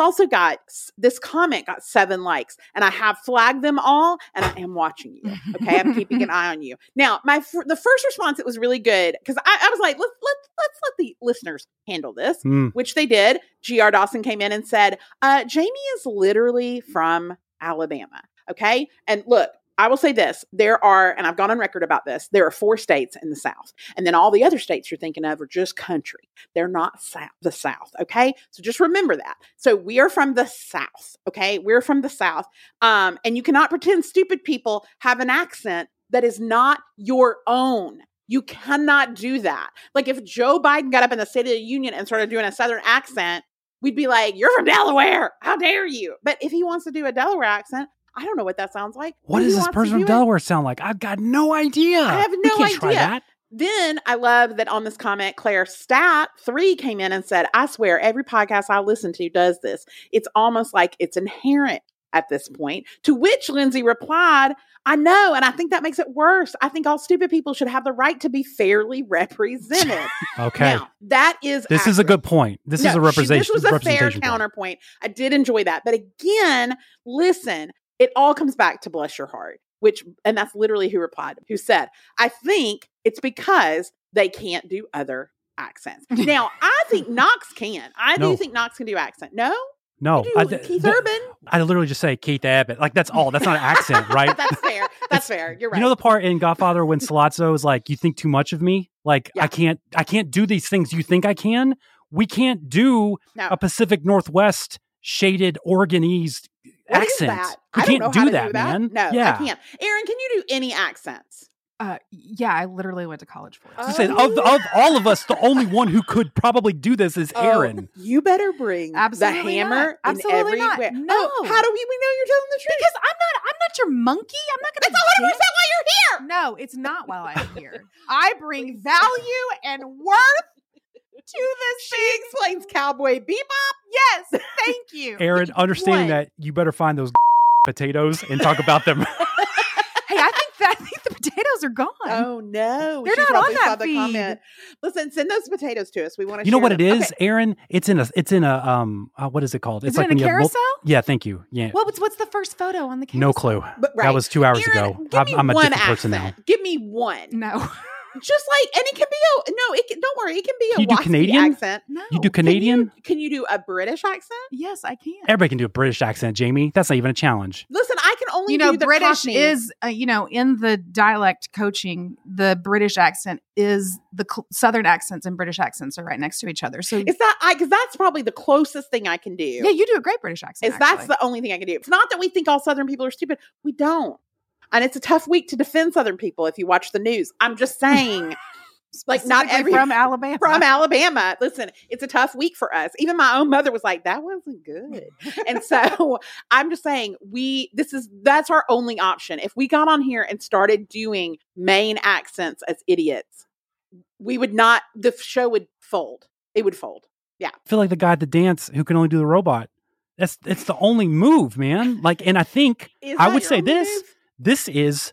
This comment got 7 likes, and I have flagged them all, and I am watching you. Okay, I'm keeping an eye on you. Now, the first response, it was really good because I was like, let's let the listeners handle this, which they did. GR Dawson came in and said, Jamie is literally from Alabama. Okay, and look. I will say this, and I've gone on record about this, there are 4 states in the South. And then all the other states you're thinking of are just country. They're not the South, okay? So just remember that. So we are from the South, okay? We're from the South. And you cannot pretend stupid people have an accent that is not your own. You cannot do that. Like if Joe Biden got up in the State of the Union and started doing a Southern accent, we'd be like, you're from Delaware. How dare you? But if he wants to do a Delaware accent, I don't know what that sounds like. What does this person from Delaware sound like? I've got no idea. I have no idea. Try that. Then I love that on this comment, Claire Stat 3 came in and said, I swear every podcast I listen to does this. It's almost like it's inherent at this point. To which Lindsay replied, I know, and I think that makes it worse. I think all stupid people should have the right to be fairly represented. Okay. Now, that is This is a good point. This is a representation. This was a fair point. counterpoint. I did enjoy that. But again, listen, it all comes back to bless your heart, and that's literally who replied, who said, I think it's because they can't do other accents. Now, I think Knox can. I do think Knox can do accent. No? No. Keith Urban. I literally just say Keith Urban. Like, that's all. That's not an accent, right? That's fair. That's fair. You're right. You know the part in Godfather when Sollozzo is like, you think too much of me? Like, Yeah. I can't do these things you think I can. We can't do a Pacific Northwest shaded Oregonese What is accent. that? You I don't can't know how do to that, man. No, yeah. I can't. Aaron, can you do any accents? Yeah, I literally went to college for it. I was gonna say, of all of us, the only one who could probably do this is Aaron. You better bring Absolutely the hammer not. Absolutely in every not. way. No. Oh, how do we know you're telling the truth? Because I'm not your monkey. I'm not going to. That's 100% why you're here. No, it's not while I'm here. I bring value and worth to this She thing. explains Cowboy Bebop. Yes, thank you. Aaron, understanding What? that you better find those potatoes and talk about them. Hey, I think the potatoes are gone. Oh no, They're She not probably on that saw the feed. comment. Listen, send those potatoes to us. We want to. You know share what it them. is, Okay. Aaron? It's in a what is it called? Is It's it like in when a you have carousel? yeah, thank you. Yeah. What's the first photo on the carousel? No clue. But, right. That was 2 hours Aaron, ago. Give me I'm a one different person now. accent. Give me one. No. Just like, and it can be don't worry, it can be Can you a do waspy Canadian? accent. No. You do Canadian? Can you do a British accent? Yes, I can. Everybody can do a British accent, Jamie. That's not even a challenge. Listen, I can only You know, do the British Cockney. is, in the dialect coaching, the British accent is the Southern accents and British accents are right next to each other. So Is that because that's probably the closest thing I can do. yeah, you do a great British accent. That's actually. the only thing I can do. It's not that we think all Southern people are stupid. We don't. And it's a tough week to defend Southern people if you watch the news. I'm just saying. Like not Specifically every from Alabama. From Alabama. Listen, it's a tough week for us. Even my own mother was like, that wasn't good. And so I'm just saying that's our only option. If we got on here and started doing Maine accents as idiots, the show would fold. It would fold. Yeah. I feel like the guy at the dance who can only do the robot. It's the only move, man. Like, and I think I would say this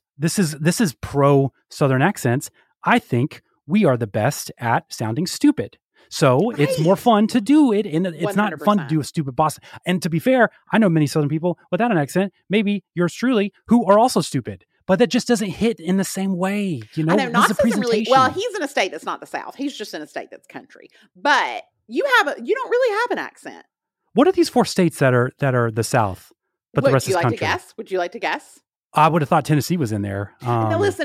is pro Southern accents. I think we are the best at sounding stupid. So it's more fun to do it. And it's not fun to do a stupid Boston. And to be fair, I know many Southern people without an accent, maybe yours truly, who are also stupid. But that just doesn't hit in the same way. You know, I know Knox doesn't really. presentation. Well, he's in a state that's not the South. He's just in a state that's country. But you don't really have an accent. What are these 4 states that are the South, but the rest is country? Would you like to guess? I would have thought Tennessee was in there. Now listen,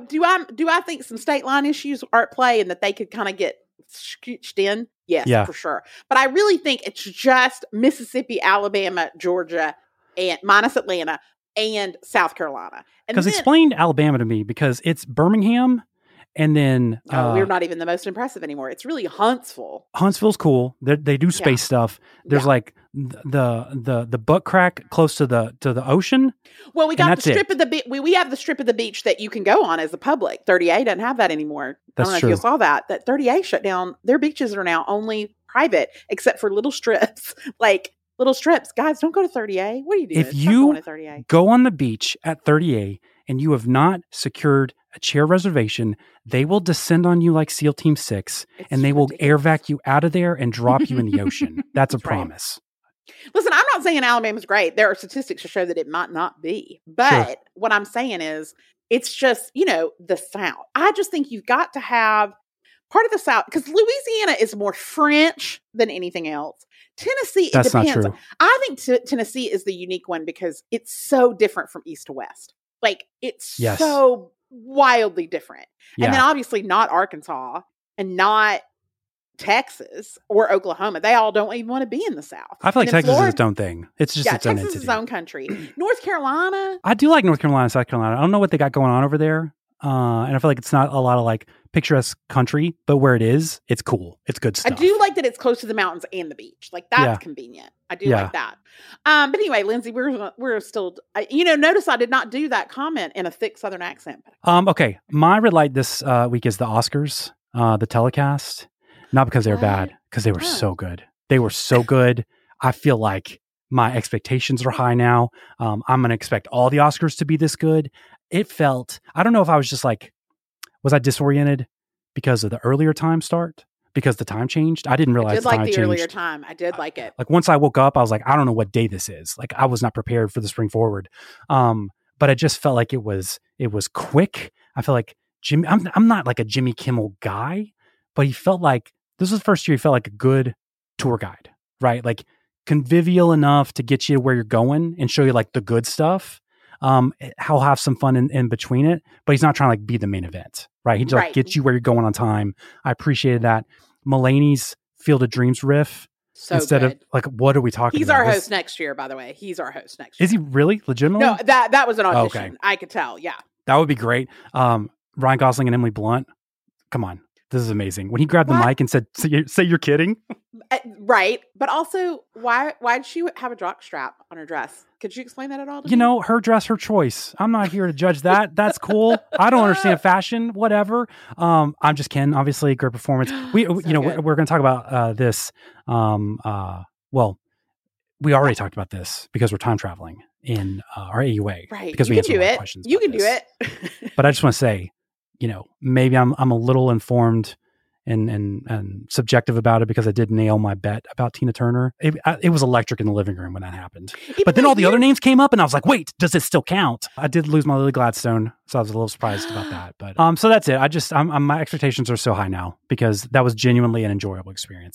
I think some state line issues are at play and that they could kind of get scooched in. Yes, Yeah. for sure. But I really think it's just Mississippi, Alabama, Georgia, and minus Atlanta and South Carolina. Because explain Alabama to me, because it's Birmingham and then we're not even the most impressive anymore. It's really Huntsville. Huntsville's cool. They do space stuff. There's like the butt crack close to the ocean. Well, we got that's the strip of the beach. We have the strip of the beach that you can go on as the public. 30A doesn't have that anymore. That's I don't know true. if you saw that. That 30A shut down. Their beaches are now only private, except for little strips. Like little strips. Guys, don't go to 30A. What are you doing? If Stop you going to 30A. go on the beach at 30A and you have not secured a chair reservation, they will descend on you like SEAL Team 6 and they will air vac you out of there and drop you in the ocean. That's a promise. Listen, I'm not saying Alabama's great. There are statistics to show that it might not be. But what I'm saying is it's just, the South. I just think you've got to have part of the South, because Louisiana is more French than anything else. Tennessee, That's it depends. not true. I think Tennessee is the unique one because it's so different from east to west. Like, it's so wildly different. Yeah. And then obviously not Arkansas and not Texas or Oklahoma. They all don't even want to be in the South. I feel like And in Texas is Florida- its own thing. It's just its own Texas is entity. its own country. North Carolina. I do like North Carolina and South Carolina. I don't know what they got going on over there. And I feel like it's not a lot of like picturesque country, but where it is, it's cool. It's good stuff. I do like that it's close to the mountains and the beach. Like that's Yeah. convenient. I do like that. But anyway, Lindsay, we're still, notice I did not do that comment in a thick Southern accent. Okay. My red light this week is the Oscars, the telecast. Not because they were bad, because they were so good. They were so good. I feel like my expectations are high now. I'm going to expect all the Oscars to be this good. It felt, I don't know if I was just like, was I disoriented because of the earlier time start? Because the time changed? I didn't realize I did like the changed. earlier time. I did like it. Like once I woke up, I was like, I don't know what day this is. Like I was not prepared for the spring forward. But I just felt like it was quick. I feel like Jimmy, I'm not like a Jimmy Kimmel guy, but he felt like this was the first year he felt like a good tour guide, right? Like convivial enough to get you to where you're going and show you like the good stuff. He'll have some fun in between it, but he's not trying to like be the main event, right? He just like gets you where you're going on time. I appreciated that. Mulaney's Field of Dreams riff. So instead good. of like, what are we talking He's about? our host next year, by the way. He's our host next year. Is he really? Legitimately? No, that was an audition. Okay. I could tell. Yeah. That would be great. Ryan Gosling and Emily Blunt. Come on. This is amazing. When he grabbed the mic and said, say you're kidding. Right. But also, why did she have a jock strap on her dress? Could you explain that at all to me? You know, her dress, her choice. I'm not here to judge that. That's cool. I don't understand fashion, whatever. I'm just kidding. Obviously, great performance. We're going to talk about this. Well, we already talked about this because we're time traveling in our AUA. Right. Because you we can answered do a lot of it. questions You about can do this. it. But I just want to say, maybe I'm a little informed and subjective about it because I did nail my bet about Tina Turner. It was electric in the living room when that happened. But then all the other names came up and I was like, wait, does it still count? I did lose my Lily Gladstone, so I was a little surprised about that. But so that's it. My expectations are so high now because that was genuinely an enjoyable experience.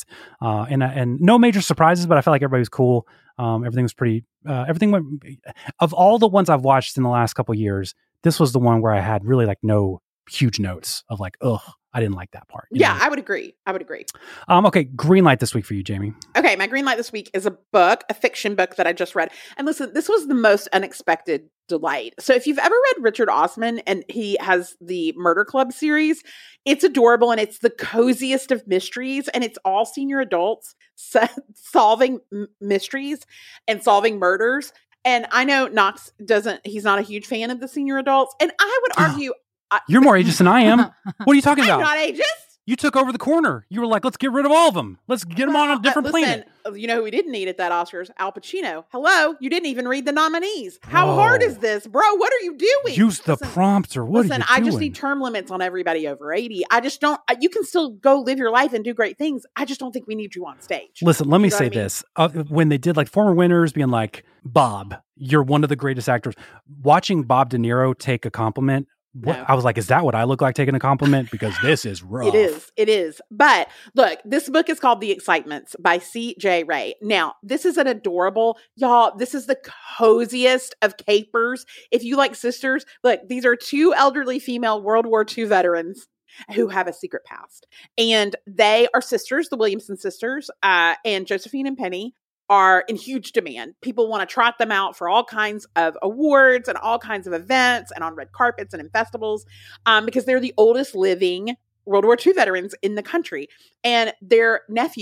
And no major surprises, but I felt like everybody was cool. Everything was pretty, everything went, of all the ones I've watched in the last couple of years, this was the one where I had really like no huge notes of like, ugh, I didn't like that part. Yeah, I would agree. Okay, green light this week for you, Jamie. Okay, my green light this week is a fiction book that I just read. And listen, this was the most unexpected delight. So if you've ever read Richard Osman, and he has the Murder Club series, it's adorable and it's the coziest of mysteries, and it's all senior adults solving mysteries and solving murders. And I know Knox he's not a huge fan of the senior adults. And I would argue... You're more ageist than I am. What are you talking about? I'm not ageist. You took over the corner. You were like, let's get rid of all of them. Let's get them on a different planet. You know who we didn't need at that Oscars? Al Pacino. Hello? You didn't even read the nominees. How hard is this? Bro, what are you doing? Use the prompter. What are you doing? I just need term limits on everybody over 80. I just don't. You can still go live your life and do great things. I just don't think we need you on stage. Listen, let me say this. When they did like former winners being like, Bob, you're one of the greatest actors. Watching Bob De Niro take a compliment, no. I was like, is that what I look like taking a compliment? Because this is rough. It is. But look, this book is called The Excitements by C.J. Ray. Now, this is an adorable, y'all, this is the coziest of capers. If you like sisters, look, these are two elderly female World War II veterans who have a secret past. And they are sisters, the Williamson sisters, and Josephine and Penny are in huge demand. People want to trot them out for all kinds of awards and all kinds of events and on red carpets and in festivals because they're the oldest living World War II veterans in the country. And their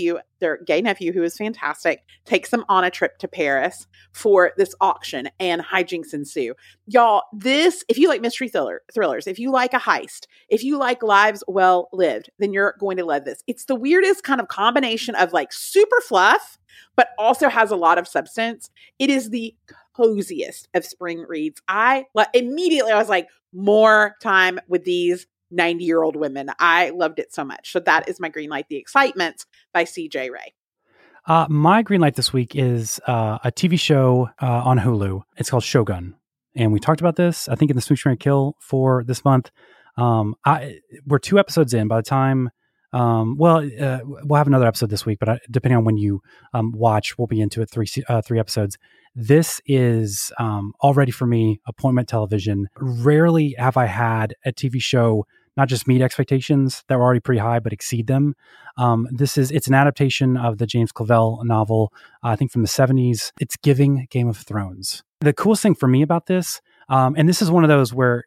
gay nephew, who is fantastic, takes them on a trip to Paris for this auction, and hijinks ensue. Y'all, if you like mystery thrillers, if you like a heist, if you like lives well lived, then you're going to love this. It's the weirdest kind of combination of like super fluff, but also has a lot of substance. It is the coziest of spring reads. Immediately I was like, more time with these 90-year-old women. I loved it so much. So that is my green light, The Excitements by C.J. Ray. My green light this week is a TV show on Hulu. It's called Shogun. And we talked about this, I think, in the Smooch Marry Kill for this month. We're 2 episodes in by the time... we'll have another episode this week, but depending on when you watch, we'll be into it 3 episodes. This is already for me appointment television. Rarely have I had a TV show not just meet expectations that were already pretty high, but exceed them. It's an adaptation of the James Clavell novel, I think from the 70s. It's giving Game of Thrones. The coolest thing for me about this, and this is one of those where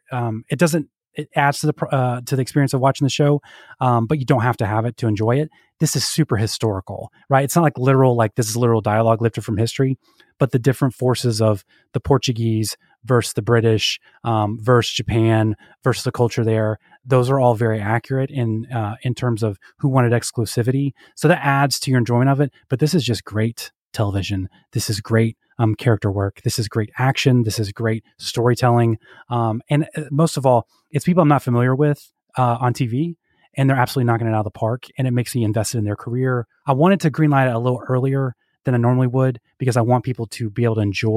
it adds to the experience of watching the show, but you don't have to have it to enjoy it. This is super historical, right? It's not like this is literal dialogue lifted from history, but the different forces of the Portuguese versus the British versus Japan versus the culture there. Those are all very accurate in terms of who wanted exclusivity. So that adds to your enjoyment of it. But this is just great television. This is great character work. This is great action. This is great storytelling. And most of all, it's people I'm not familiar with on TV, and they're absolutely knocking it out of the park. And it makes me invested in their career. I wanted to greenlight it a little earlier than I normally would because I want people to be able to enjoy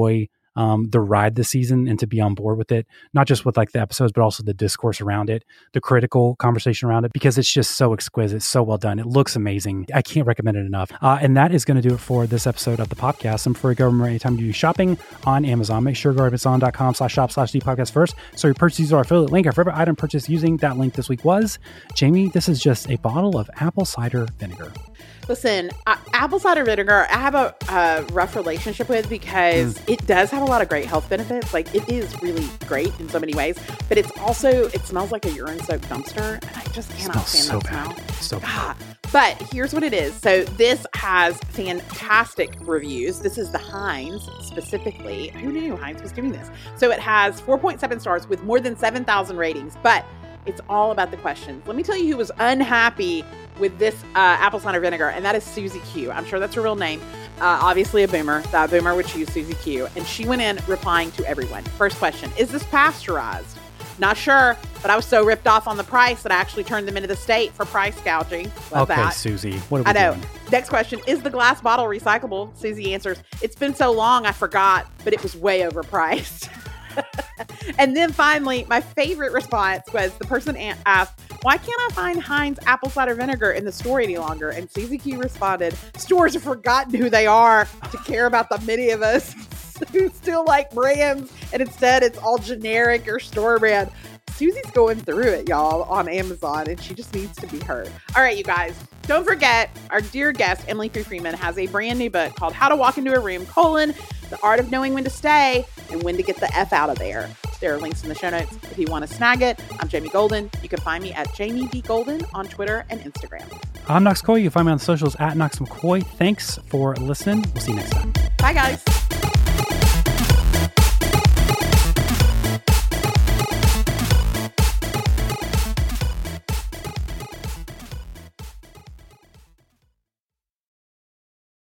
the ride this season and to be on board with it, not just with like the episodes, but also the discourse around it, the critical conversation around it, because it's just so exquisite, so well done. It looks amazing. I can't recommend it enough. And that is going to do it for this episode of the podcast. And before you go, remember, anytime you do shopping on Amazon, make sure to go to amazon.com/shop/thepodcast first. So your purchases are our affiliate link. Our favorite item purchase using that link this week was, Jamie, this is just a bottle of apple cider vinegar. Listen, apple cider vinegar, I have a rough relationship with because it does have a lot of great health benefits. Like, it is really great in so many ways, but it's also, it smells like a urine-soaked dumpster, and I just cannot stand that smell. So bad. But here's what it is. So this has fantastic reviews. This is the Heinz specifically. Who knew Heinz was doing this? So it has 4.7 stars with more than 7,000 ratings, but it's all about the questions. Let me tell you who was unhappy with this apple cider vinegar, and that is Susie Q. I'm sure that's her real name. Obviously a boomer. That boomer would choose Susie Q. And she went in replying to everyone. First question, is this pasteurized? Not sure, but I was so ripped off on the price that I actually turned them into the state for price gouging. Love okay, that. Susie, what are we doing? Next question, is the glass bottle recyclable? Susie answers, it's been so long I forgot, but it was way overpriced. And then finally, my favorite response was the person asked, why can't I find Heinz apple cider vinegar in the store any longer? And Susie Q responded, stores have forgotten who they are to care about the many of us who still like brands, and instead it's all generic or store brand. Susie's going through it, y'all, on Amazon, and she just needs to be heard. All right, you guys, don't forget, our dear guest, Emily P. Freeman, has a brand new book called How to Walk Into a Room, The Art of Knowing When to Stay and When to Get the F Out of There. There are links in the show notes if you want to snag it. I'm Jamie Golden. You can find me at Jamie B. Golden on Twitter and Instagram. I'm Knox McCoy. You can find me on the socials at Knox McCoy. Thanks for listening. We'll see you next time. Bye, guys.